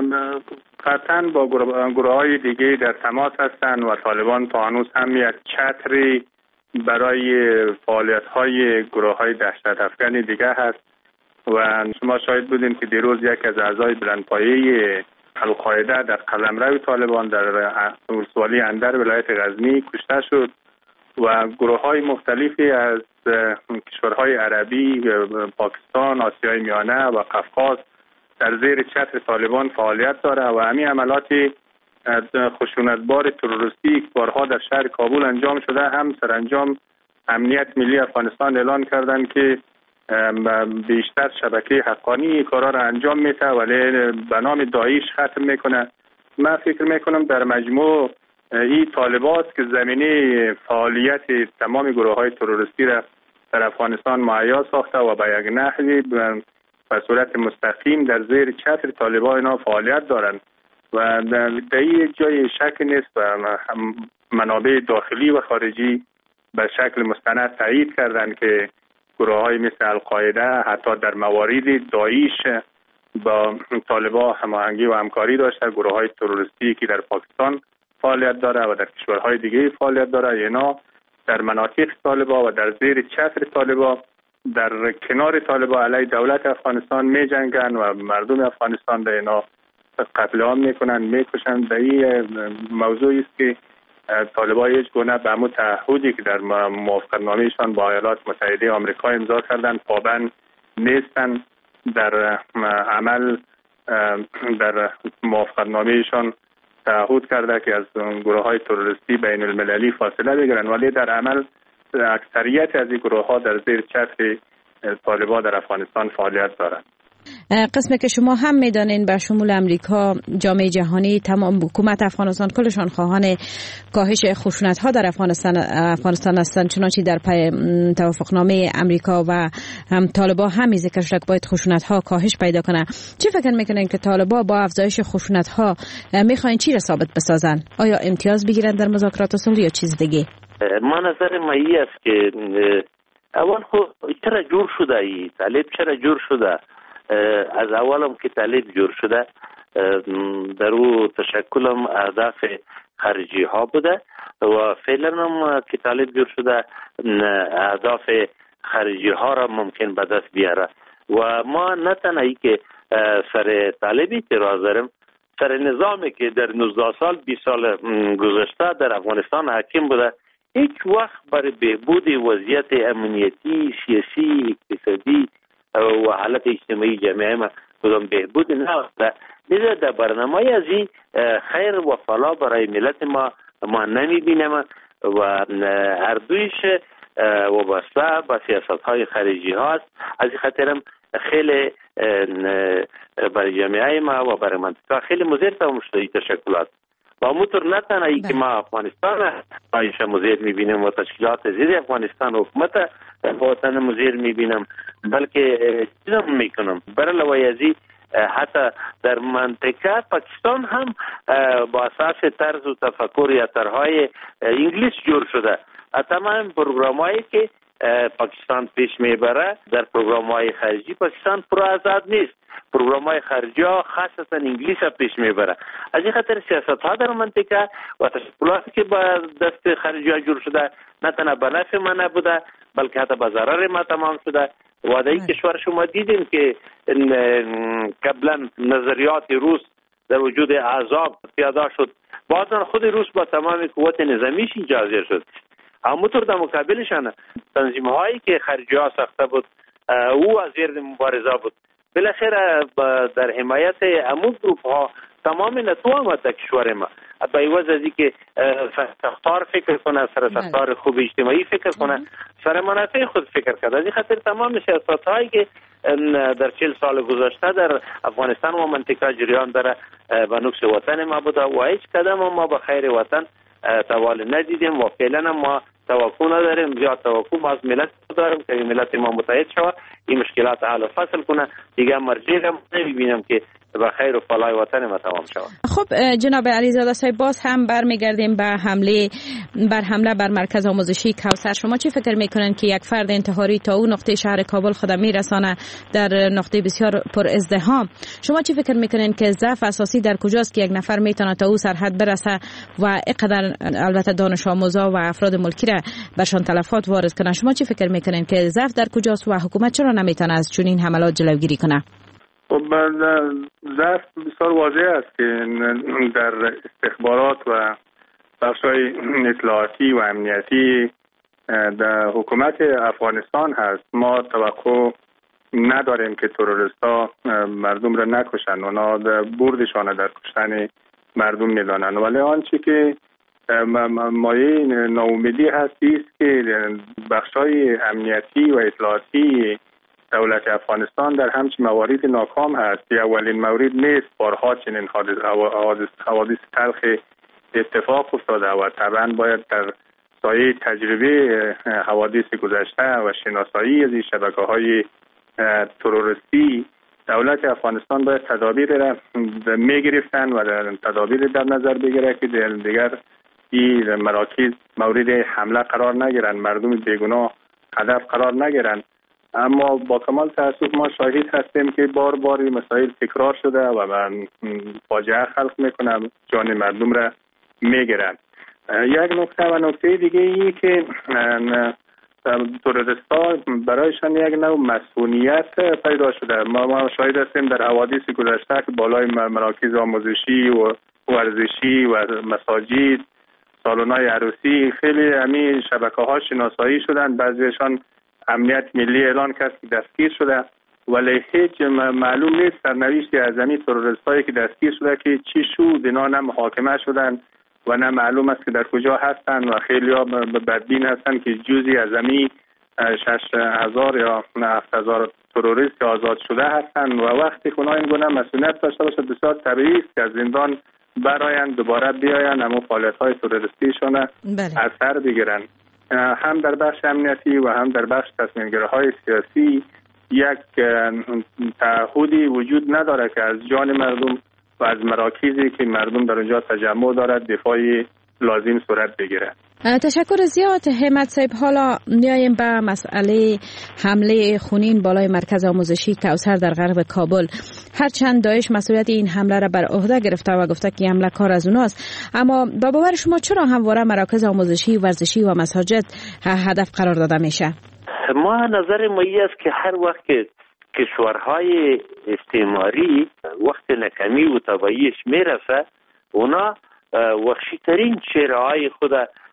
Speaker 20: قطعا با گروه های دیگه در تماس هستند و طالبان تا هنوز هم یک چتری برای فعالیت های گروه های دهشت افغان دیگه هست و شما شاهد بودین که دیروز یک از اعضای بلندپایه القاعده در قلمرو طالبان در ولسوالی اندر ولایت غزنی کشته شد و گروه های مختلفی از کشورهای عربی، پاکستان، آسیای میانه و قفقاز در زیر چتر طالبان فعالیت داره و همین عملات خشونتبار تروریستی بارها در شهر کابل انجام شده. هم سرانجام امنیت ملی افغانستان اعلان کردن که بیشتر شبکه حقانی کارا را انجام میده ولی به نام داعش ختم میکنه. من فکر میکنم در مجموع این طالبات که زمینه فعالیت تمام گروه های تروریستی را در افغانستان مهیا ساخته و به یک نحوی به صورت مستقیم در زیر چتر طالبان اینا فعالیت دارند و در این جای شک نیست و منابع داخلی و خارجی به شکل مستند تایید کردند که گروه های مثل القاعده حتی در موارد داعش با طالبان هماهنگی و همکاری داشته، گروه های تروریستی که در پاکستان فعالیت داره و در کشورهای دیگه فعالیت داره، اینا در مناطق طالبان و در زیر چتر طالبان در کنار طالبان علیه دولت افغانستان می جنگن و مردم افغانستان در اینا قتل عام میکنن، میکشن. در این موضوعی است که طالبان هیچ گونه به همون تعهدی که در موافقتنامه‌شان با ایالات متحده آمریکا امضا کردن پابند نیستن. در عمل در موافقتنامه‌شان تعهد کرده که از گروه های تروریستی بین المللی فاصله بگیرن، ولی در عمل اکثریت از این گروه ها در زیر چتر طالبان در افغانستان فعالیت دارند.
Speaker 11: قسمی که شما هم میدانین به شمول امریکا، جامعه جهانی، تمام حکومت افغانستان کلشان خواهان کاهش خشونت ها در افغانستان افغانستان هستند، چنانچه در پی توافقنامه امریکا و هم طالبان هم ذکر شد باید خشونت ها کاهش پیدا کنه. چه فکر میکنین که طالبان با افزایش خشونت ها میخواین چی را ثابت بسازن؟ آیا امتیاز بگیرن در مذاکرات صلح یا چیز دیگه؟
Speaker 21: ما نظر ما این است که اول خود چرا جور شده ای طالب چرا جور شده؟ از اولم که طالب جور شده در او تشکلم اهداف خارجی ها بوده و فعلا هم که طالب جور شده اهداف خارجی ها را ممکن به دست بیاره و ما نه تنهایی که سر طالب اعتراض داریم، سر نظامی که در نوزده سال بیست سال گذشته در افغانستان حاکم بوده هیچ وقت برای بهبود وضعیت امنیتی، سیاسی، اقتصادی و حالت اجتماعی جامعه ما کدام بهبود نهفته. لذا در برنامه از این خیر و فلاح برای ملت ما ما نمیبینیم و هر دویش وابسته به سیاست های خارجی هاست. از این خاطرم خیلی برای جامعه ما و برای منطقه خیلی مضر تمام شده این تشکلات و همونطور نه تنهایی که ما افغانستان باعث مضر میبینیم و تشکیلات زیر افغانستان و حکومت وطن مضر میبینم، بلکه چیزم میکنم برای لوایزی حتی در منطقه پاکستان هم با اساس طرز و تفکر یا طرحهای انگلیس جور شده. تمام پروگرامایی که پاکستان پیش میبره در پروگرام‌های خارجی پاکستان پر آزاد نیست. پروگرام‌های خارجی ها خاصتا انگلیس ها پیش میبره. از این خاطر سیاست ها در منطقه و تشکلاتی که با دست خارجی ها جور شده نه تنها به نفع ما نبوده بلکه حتی به ضرر ما تمام شده. و در این کشور شما دیدیم که قبلا نظریات روس در وجود احزاب پیاده شد، بعدا خود روس با تمام قوت نظامیش اجازه شد. همونطور در مقابلشان تنظیم هایی که خارجی ها ساخته بود او از زیر مبارزه بود. بالاخره در حمایت امون گروپ ها تمام نتو آمد در کشور ما با عوض از اینکه ساختار فکر کنه، سر ساختار خوب اجتماعی فکر کنه، سر منافع خود فکر کرد. از این خاطر تمام سیاست هایی که در چهل سال گذشته در افغانستان و منطقه جریان داره به نفس وطن ما بوده و هیچ قدم ما به خیر وطن توال ندیدیم و فعلا ما توقع نداریم. زیاد توقع ما از ملت داریم که ملت ما متحد شود این مشکلات حل و فصل کنه. دیگه مرجع هم نمیبینم که به خیر و فلاح وطن ما تمام شود.
Speaker 11: خب جناب علیزاده صاحب باز هم برمیگردیم به حمله بر حمله بر مرکز آموزشی کوثر. شما چی فکر میکنن که یک فرد انتحاری تا اون نقطه شهر کابل خودم میرسانه در نقطه بسیار پر ازدحام؟ شما چی فکر میکنن که ضعف اساسی در کجاست که یک نفر میتونه تا اون سرحد برسه و اینقدر البته دانش آموزا و افراد ملکی را برشان تلفات وارد کنه؟ شما چی فکر میکنن که ضعف در کجاست و حکومت چرا نمیتونه از چنین حملات جلوگیری کنه؟
Speaker 20: خب ضعف بسیار واضح است که در استخبارات و بخش‌های اطلاعاتی و امنیتی در حکومت افغانستان هست. ما توقع نداریم که تروریست‌ها مردم را نکشن، اونا بردشان در کشتن مردم میدانند، ولی آنچه که مایه ناامیدی هست است که بخش‌های امنیتی و اطلاعاتی دولت افغانستان در همچین موارد ناکام هست. اولین مورد نیست، بارها چنین حوادث حوادث تلخ اتفاق افتاده و طبعا باید در سایه تجربه حوادث گذشته و شناسایی از این شبکه‌های تروریستی دولت افغانستان باید تدابیر را میگرفتن و تدابیر در نظر بگیره که دیگر این مراکز مورد حمله قرار نگیرن، مردم بیگناه هدف قرار نگیرن. اما با کمال تاسف ما شاهد هستیم که بار بار مسائل تکرار شده و فاجعه خلق میکنه، جان مردم را میگیرن. یک نکته و نکته دیگه ای که تروریست‌ها برایشان یک نوع مسئولیت پیدا شده. ما, ما شاهد هستیم در حوادث گذشته که بالای مراکز آموزشی و ورزشی و مساجد، سالن‌های عروسی خیلی همین شبکه‌ها شناسایی شدن. بعضیشان امنیت ملی اعلان کرد که دستگیر شده، ولی هیچ معلوم نیست سرنوشت از همین تروریست‌هایی که دستگیر شده که چی شد. اینا نه محاکمه شدن و نه معلوم است که در کجا هستن و خیلی ها بدبین هستن که جزی از همین شش هزار یا هفت هزار تروریست آزاد شده هستن و وقتی که اونا این گونه مسئولیت داشته باشد بسیار طبیعی است که از زندان برایند دوباره بیاین اما فعالیت‌های تروریستیشون اثر بگیرن. هم در بخش امنیتی و هم در بخش تصمیم‌گیری‌های سیاسی یک تعهدی وجود نداره که از جان مردم و از مراکزی که مردم در اونجا تجمع دارد دفاعی لازم صورت بگیره.
Speaker 11: تشکر زیاد همت صاحب. حالا میایم به مسئله حمله خونین بالای مرکز آموزشی کوثر در غرب کابل. هرچند داعش مسئولیت این حمله را بر عهده گرفته و گفته که حمله کار از اوناست، اما با باور شما چرا همواره مراکز آموزشی، ورزشی و مساجد هدف قرار داده میشه؟
Speaker 21: ما نظر ما است که هر وقت که کشورهای استعماری وقت نکمی و تبعیش میرسه اونا وحشیترین چهره‌های خود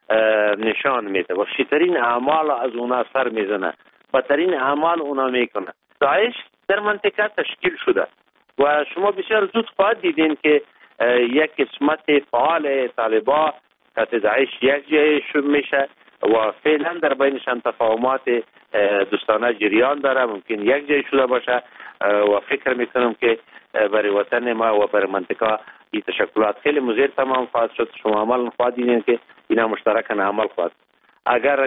Speaker 21: نشان میده، وحشیترین اعمال از اونا سر میزنه، بدترین اعمال اونا میکنه. داعش در منطقه تشکیل شده و شما بسیار زود خواهد دیدین که یک قسمت فعال طالبان تحت داعش یک جای شروع میشه و فعلا در بینشان تفاهمات دوستانه جریان داره، ممکن یک جای شده باشه و فکر میکنم که برای وطن ما و برای منطقه این تشکلات خیلی مضر تمام خواهد شد. شما عمل خواهد دیدین که اینا مشترکاً عمل خواهد. اگر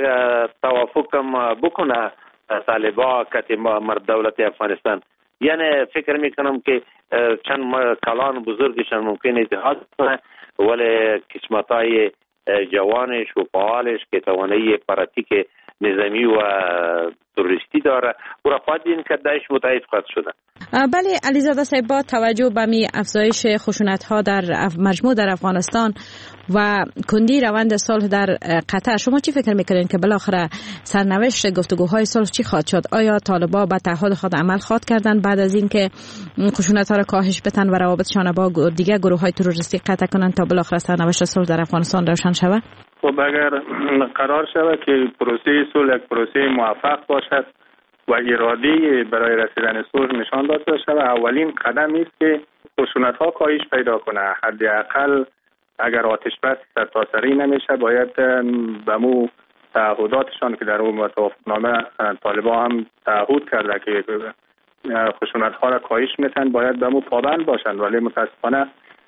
Speaker 21: توافقم بکنه طالبان که مرد دولت افغانستان، یعنی فکر میکنم که چند کلان بزرگشان ممکن اتحاد کنه، ولی قسمتای جوانش و فعالش که توانایی پراتیک نظامی و تروریستی داره او را خواهد دید که داعش متحد خواهد شده.
Speaker 11: بله علیزاده صاحب، با توجه به می افزایش خشونت ها در مجموع در افغانستان و کندی روند صلح در قطر، شما چی فکر میکنین که بالاخره سرنوشت گفتگوهای صلح چی خواهد شد؟ آیا طالبان به تعهد خود عمل خواهد کردن بعد از اینکه خشونت ها را کاهش بدن و روابطشان با دیگر گروه های تروریستی قطع کنند تا بالاخره سرنوشت صلح در افغانستان روشن شود؟
Speaker 20: خب اگر قرار شود که پروسه صلح یک پروسه موفق باشد و اراده برای رسیدن صلح نشان داده شود، اولین قدم است که خشونت ها کاهش پیدا کنه. حداقل اگر آتش بس سرتاسری نمیشه باید به مو تعهداتشان که در اون توافقنامه طالبان هم تعهد کرده که خشونت ها را کاهش میتن باید به مو پابند باشند، ولی متاسفانه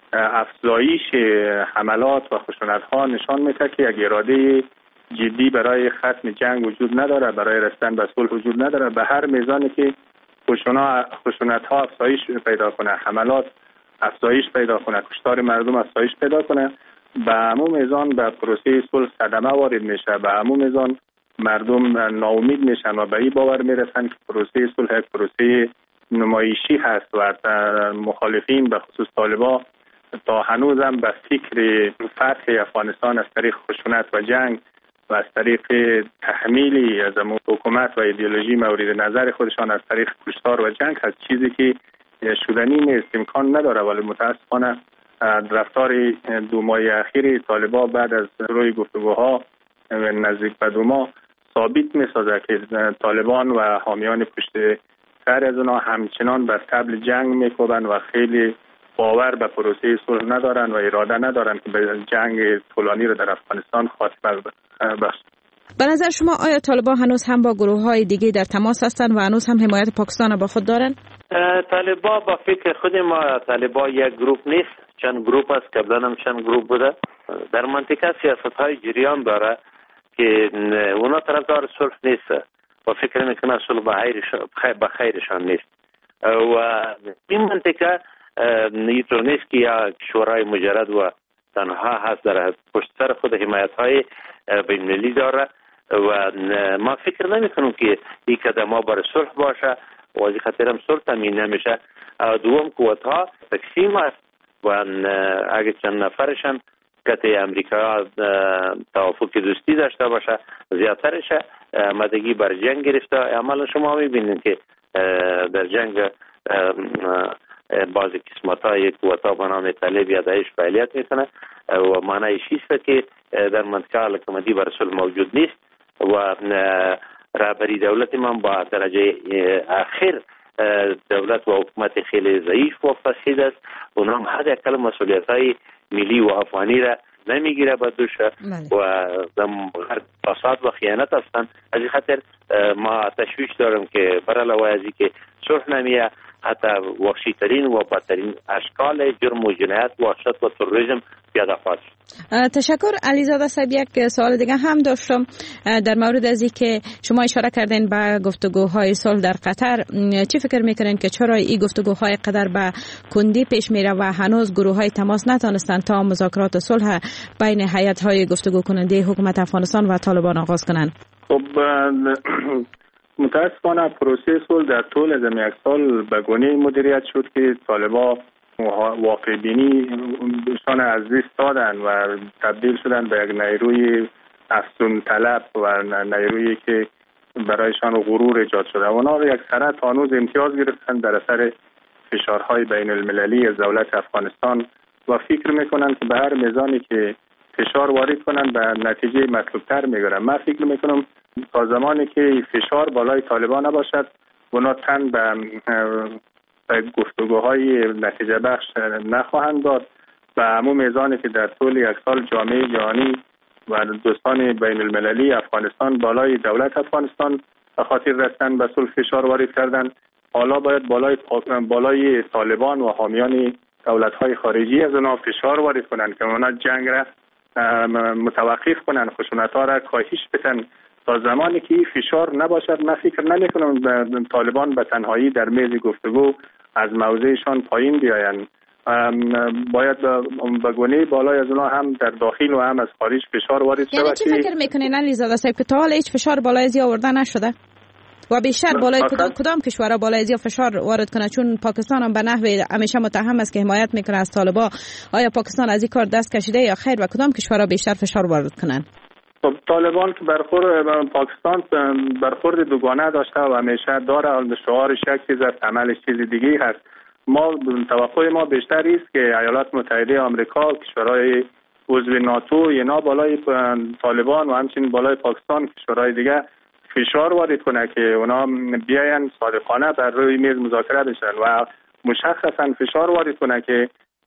Speaker 20: افزایش حملات و خشونت ها نشان میده که یک اراده جدی برای ختم جنگ وجود نداره، برای رسیدن به صلح وجود نداره. به هر میزانی که خشونت ها افزایش پیدا کنه، حملات افزایش پیدا کنه، کشتار مردم افزایش پیدا کنه، به همون میزان به پروسه صلح صدمه وارد میشه، به همون میزان مردم ناامید میشن و به این باور میرسن که پروسه صلح یک پروسه نمایشی هست و مخالفین به خصوص طالبان تا هنوزم به فکر فتح افغانستان از طریق خشونت و جنگ و از طریق تحمیلی از حکومت و ایدئولوژی مورد نظر خودشان از طریق کشتار و جنگ هست، چیزی که شدنی نیست، امکان نداره. ولی متاسفانه رفتار دو ماه اخیر طالبان بعد از روی گفتگوها نزدیک به دو ماه ثابت می‌سازه که طالبان و حامیان پشت سر از اونها همچنان بر طبل جنگ می‌کوبند و خیلی باور به پروسه صلح ندارن و اراده ندارن که به جنگ طولانی رو در افغانستان خاتمه بخشن.
Speaker 11: به نظر شما آیا طالبان هنوز هم با گروه‌های دیگه در تماس هستند و هنوز هم حمایت پاکستان با خود دارن؟
Speaker 21: طالبان با فکر خود ما طالبان یک گروه نیست، چند گروه است، قبلا هم چند گروه بوده. در منطقه سیاست‌های جریان داره که اونا طرفدار صلح نیست و فکر میکنه صلح به خیرشان نیست و این منطقه اینطور نیست که یا شورای مجرد و تنها هست در پشت سر خود حمایت های بین المللی داره و ما فکر نمی کنم که این قدم ها برای صلح باشه و از خاطر هم صلح تامین نمیشه. دوم قوت ها تقسیم است و اگه چند نفرشن که امریکا توافق دوستی داشته باشه زیادترش آمادگی بر جنگ گرفته. عملا شما میبینید که در جنگ بعضی قسمت های قوت ها به نام طالب یا داعش فعالیت میکنه و معنی چیست که در منطقه حکومتی بر صلح موجود نیست و رهبری دولت من با درجه اخیر دولت و حکومت خیلی ضعیف و فاسد است. اونا هم حد اکل مسئولیت های ملی و افغانی را نمیگیره به دوش و فساد و خیانت هستند. از این خاطر ما تشویش دارم که برای لوازی که صلح نمیه حتی وحشی ترین و بدترین اشکال جرم و جنایت و وحشت و تروریسم پیاده خواهد شد.
Speaker 11: تشکر. علیزاده صاحب، یک سوال دیگه هم داشتم در مورد از اینکه شما اشاره کردین به گفتگوهای صلح در قطر. چی فکر میکنین که چرا این گفتگوهای قطر به کندی پیش میره و هنوز گروههای تماس نتونستند تا مذاکرات صلح بین هیئت‌های گفتگو کننده حکومت افغانستان و طالبان آغاز کنند؟
Speaker 20: خب متاسفانه پروسه صلح در طول از یک سال به گونه مدیریت شد که طالبان واقع بینی دوستان از دست دادن و تبدیل شدن به یک نیروی افزون طلب و نیرویی که برایشان غرور ایجاد شده. اونا یک سره هنوز امتیاز گرفتن در اثر فشارهای بین المللی از دولت افغانستان و فکر میکنن که به هر میزانی که فشار وارد کنن به نتیجه مطلوب تر میگیرن. من فکر میکنم تا زمانی که فشار بالای طالبان نباشد اونا تن به گفتگوهای نتیجه بخش نخواهند داد. به همون میزانی که در طول یک سال جامعه جهانی و دوستان بین المللی افغانستان بالای دولت افغانستان به خاطر رسیدن به صلح فشار وارد کردن، حالا باید بالای بالای طالبان و حامیان دولت‌های خارجی از اونها فشار وارد کنند که اونا جنگ را متوقف کنند، خشونت‌ها را کاهش بدن. تا زمانی که این فشار نباشد من فکر نمی‌کنم طالبان به تنهایی در میز گفتگو از موضعشان پایین بیایند. باید به گونه بالای از اونها هم در داخل و هم از خارج فشار وارد شود.
Speaker 11: یعنی چی فکر میکنین علیزاده صاحب که تا حالا هیچ فشار بالای از آورده نشده و بیشتر بالای کدام, کدام کشورها بالای از فشار وارد کنه؟ چون پاکستان هم به نحوی همیشه متهم است که حمایت میکنه از طالبان. آیا پاکستان از این کار دست کشیده یا خیر و کدام کشورها بیشتر فشار وارد کنن؟
Speaker 20: خب طالبان که برخورد پاکستان برخورد دوگانه داشته و همیشه داره، شعارش یک چیز است، عملش چیز دیگه هست. ما توقع ما بیشتر است که ایالات متحده آمریکا، کشورهای عضو ناتو اینا بالای طالبان و همچنین بالای پاکستان کشورهای دیگه فشار وارد کنه که اونا بیاین صادقانه بر روی میز مذاکره بشن و مشخصا فشار وارد کنه که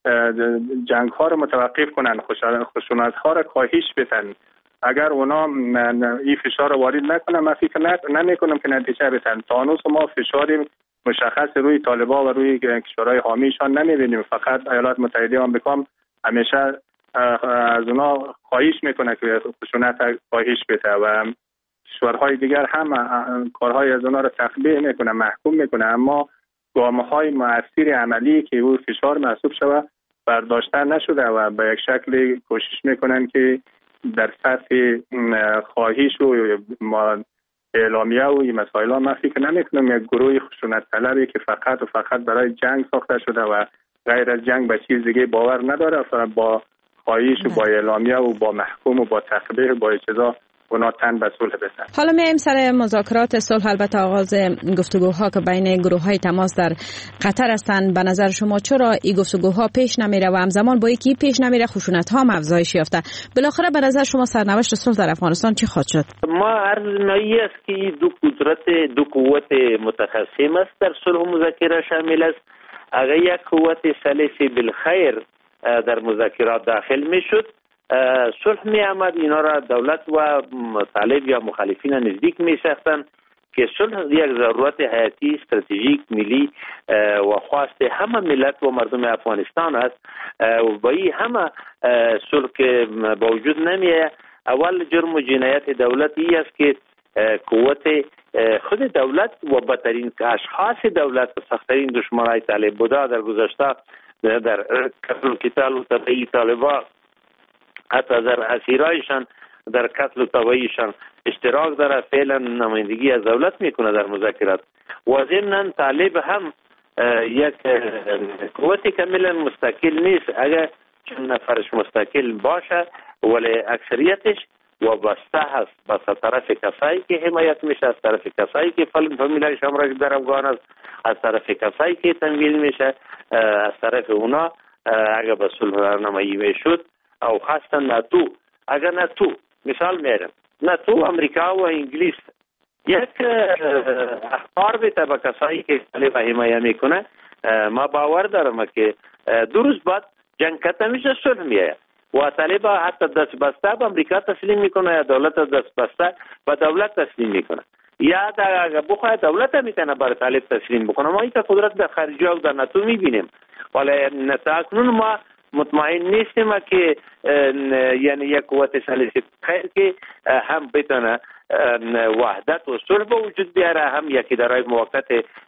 Speaker 20: جنگ ها رو متوقف کنن، خشونت ها رو کاهش بدن. اگر اونا این فشار رو وارد نکنن من فکر نمی کنم که نتیجه بدن. تا هنوز ما فشاری مشخص روی طالبان و روی کشورهای حامیشان نمیبینیم. فقط ایالات متحده آمریکا همیشه از اونا خواهش میکنه که خشونت کاهش بده و کشورهای دیگر هم کارهای از اونا رو تخبیه میکنه، محکوم میکنه، اما گامهای مؤثر عملی که او فشار محسوب شود برداشته نشده و به یک شکل کوشش میکنن که در سطح خواهش و اعلامیه و این مسائل ها من فکر نمی کنم یک گروه خشونت طلبی که فقط و فقط برای جنگ ساخته شده و غیر از جنگ به چیز دیگه باور نداره، فقط با خواهش و با اعلامیه و با محکوم و با تقبیح با چیزا اونا تن به صلح بزنن.
Speaker 11: حالا میایم سر مذاکرات صلح. البته آغاز گفتگوها که بین گروه‌های تماس در قطر هستند، به نظر شما چرا این گفتگوها پیش نمیره و همزمان با اینکه پیش نمیره خشونت‌ها هم افزایش یافته؟ بالاخره به نظر شما سرنوشت صلح در افغانستان چی خواهد شد؟
Speaker 21: ما عرض نایی است که دو قدرت دو قوت متخاصم است در صلح و مذاکره شامل است. اگر یک قوت ثالثی بالخیر در مذاکرات داخل میشد صلح می آمد، اینا را دولت و طالب یا مخالفین نزدیک می ساختند که صلح یک ضرورت حیاتی استراتژیک ملی و خواست همه ملت و مردم افغانستان است و با این همه صلح که با وجود نمیه اول جرم و جنایت دولتی است که قوت خود دولت و بدترین اشخاص دولت و سخت‌ترین دشمنای طالب بوده در گذشته در قتل و قتال و تبعیض طالبان، حتی در اسیرایشان در قتل و تبعیضشان اشتراک داره، فعلا نمایندگی از دولت میکنه در مذاکرات. و ضمناً طالب هم یک قوت کاملا مستقل نیست، اگر چند نفرش مستقل باشه ولی اکثریتش وابسته هست بس طرف کسایی که حمایت میشه، از طرف کسایی که فامیلای شمرک در افغان است، از طرف کسایی که تمویل میشه، از طرف اونا اگر به صلح نمایی میشد او خاصتا ناتو. اگر ناتو مثال میرم ناتو امریکا و انگلیس یک اخبار بیته به کسایی که طالب حمایت میکنه، ما باور دارم که دو روز بعد جنگ ختم میشه، صلح میایه و طالب حتی دست بسته به امریکا تسلیم میکنه یا دولت دست بسته به دولت تسلیم میکنه یا در بخواه دولت میتونه برای طالب تسلیم بکنه. ما این قدرت در خارجی و در ناتو میبینیم، ولی نتاکنون ما مطمئن نیستیم که یعنی یک قوت ثالثی خیر که هم بتونه وحدت و صلح به وجود بیاره، هم یک اداره موقت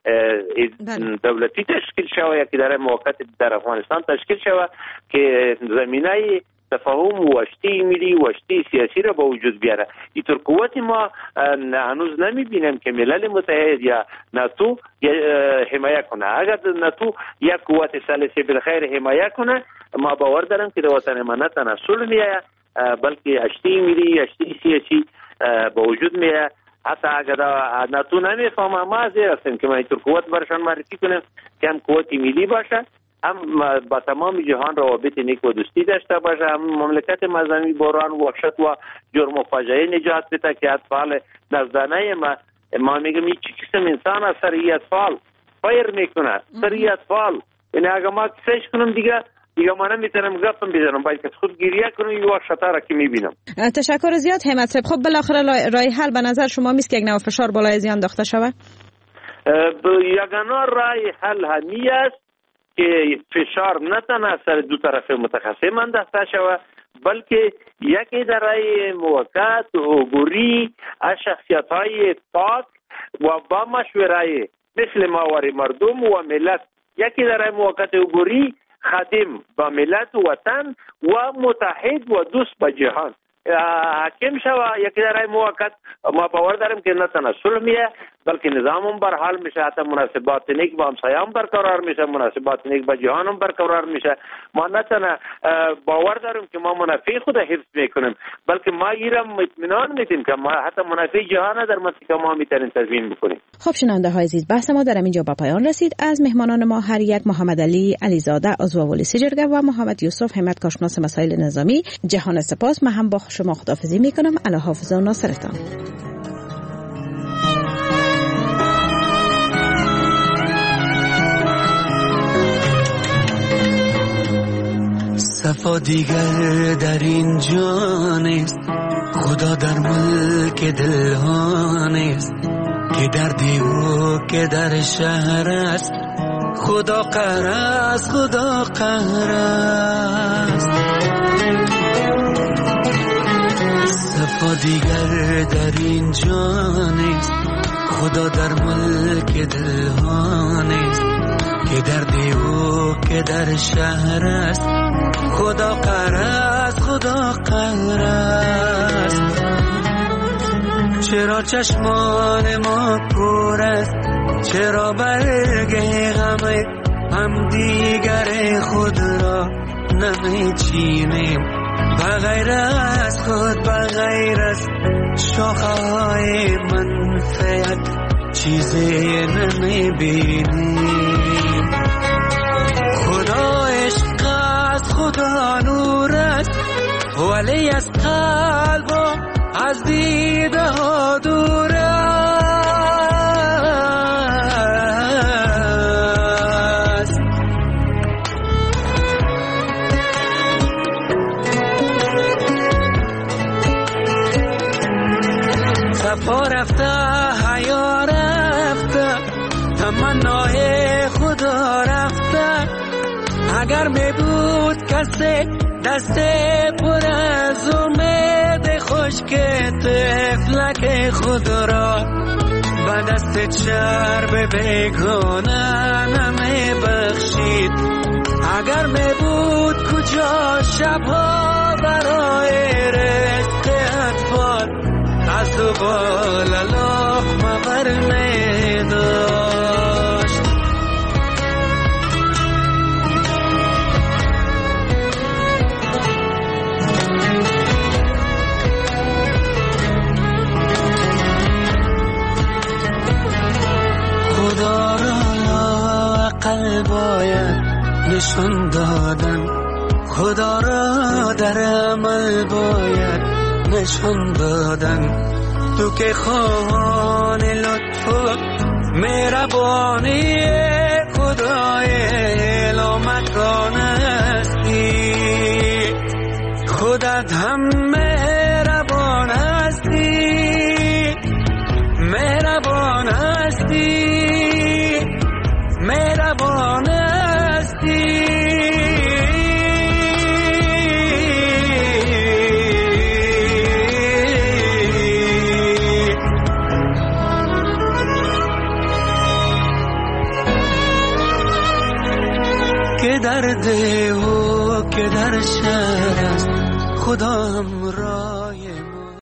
Speaker 21: دولتی تشکیل شوه، یک اداره موقت در افغانستان تشکیل شوه که زمینه تفاهم و وشتی ملی و وشتی سیاسی را به وجود بیاره. اینطور قوت ما هنوز نمیبینیم که ملل متحد یا ناتو حمایت کنه. اگر ناتو یک قوت ثالثی بالخیر حمایت کنه، ما باور دارم که در وطن ما نه تنها صلح میایه بلکه اشتی ملی اشتی سیاسی به وجود میایه. حتی اگر ناتو نمیفهمه ما زیر هستیم که ما اینطور قوت برشان معرفی کنیم که هم قوت ملی باشه، هم با تمام جهان روابط نیک و دوستی داشته باشه، هم مملکت مظلومی بحران و وحشت و جرم و فاجعه نجات بده که اطفال نزدانه ما ما میگم این چی قسم انسان است سر این اطفال فایر میکنه سر این اطفال. یعنی اگر ما کسش کنم دیگه دیگه ما نمیتونم گفتم بزنم، باید که خود گریه کنم این وحشت را که میبینم.
Speaker 11: تشکر زیاد همت صاحب. خب بالاخره رای حل به نظر شما میست که یک نوع فشار بالای زیان انداخته شود؟
Speaker 21: یگانه رای حل همی است که فشار نه تنها سر دو طرف متخاصم انداخته شود، بلکه یک اداره موقت عبوری از شخصیت‌های پاک و با مشوره مثل ماوری مردم و ملت، یک اداره موقت عبوری خادم با ملت و وطن و متحد و دوست با جهان حاکم شوه. یک اداره موقت ما باور داریم که نه تنها صلح میه بلکه نظام هم برحال میشه، حتی مناسبات نیک با همسایه هم برقرار میشه، مناسبات نیک با جهان هم برقرار میشه. ما نه تنها باور داریم که ما منافع خود حفظ میکنیم بلکه ما ایرم اطمینان میدیم که ما حتی منافع جهان در منطقه ما میتونیم تضمین بکنیم.
Speaker 11: خب شنونده های عزیز، بحث ما در اینجا به پایان رسید. از مهمانان ما هر یک محمد علی علیزاده عضو پلیس جرگه و محمد یوسف همت کارشناس مسائل نظامی جهان سپاس. من هم با شما خداحافظی میکنم. الله حافظ و ناصرتان.
Speaker 6: صفا دیگر در این جان است، خدا در ملک دلها نیست، که در دیو که در شهر است، خدا قهر است خدا قهر است. صفا دیگر در این جان است، خدا در ملک دلها نیست، که در دیو که در شهر است، خدا قهر است خدا قهر است. چرا چشمان ما پر است، چرا برگ غم هم دیگر خود را نمیچینیم، بغیر از خود بغیر از شاخه های منفعت چیزی نمیبینیم. خدا عشق است خدا نور است، ولی از قلب و از دیده ها دور است. صفا رفته حیا رفته، تمنای خدا رفته. اگر می بود کسی دست پر از امید اشک طفلک خود را به دست چرب بیگانه نمی بخشید. اگر می بود کجا شبها برای رزق اطفال از دو بال لقمه بر می داشت. خدا را عقل باید نشان دادن، خدا را در عمل باید نشان دادن. تو که خواهان لطف و مهربانی خدای لامکان هستی، خودت هم مهربان هستی، مهربان هستی، مهربان هستی. که در ده و که در شهر است خدا هم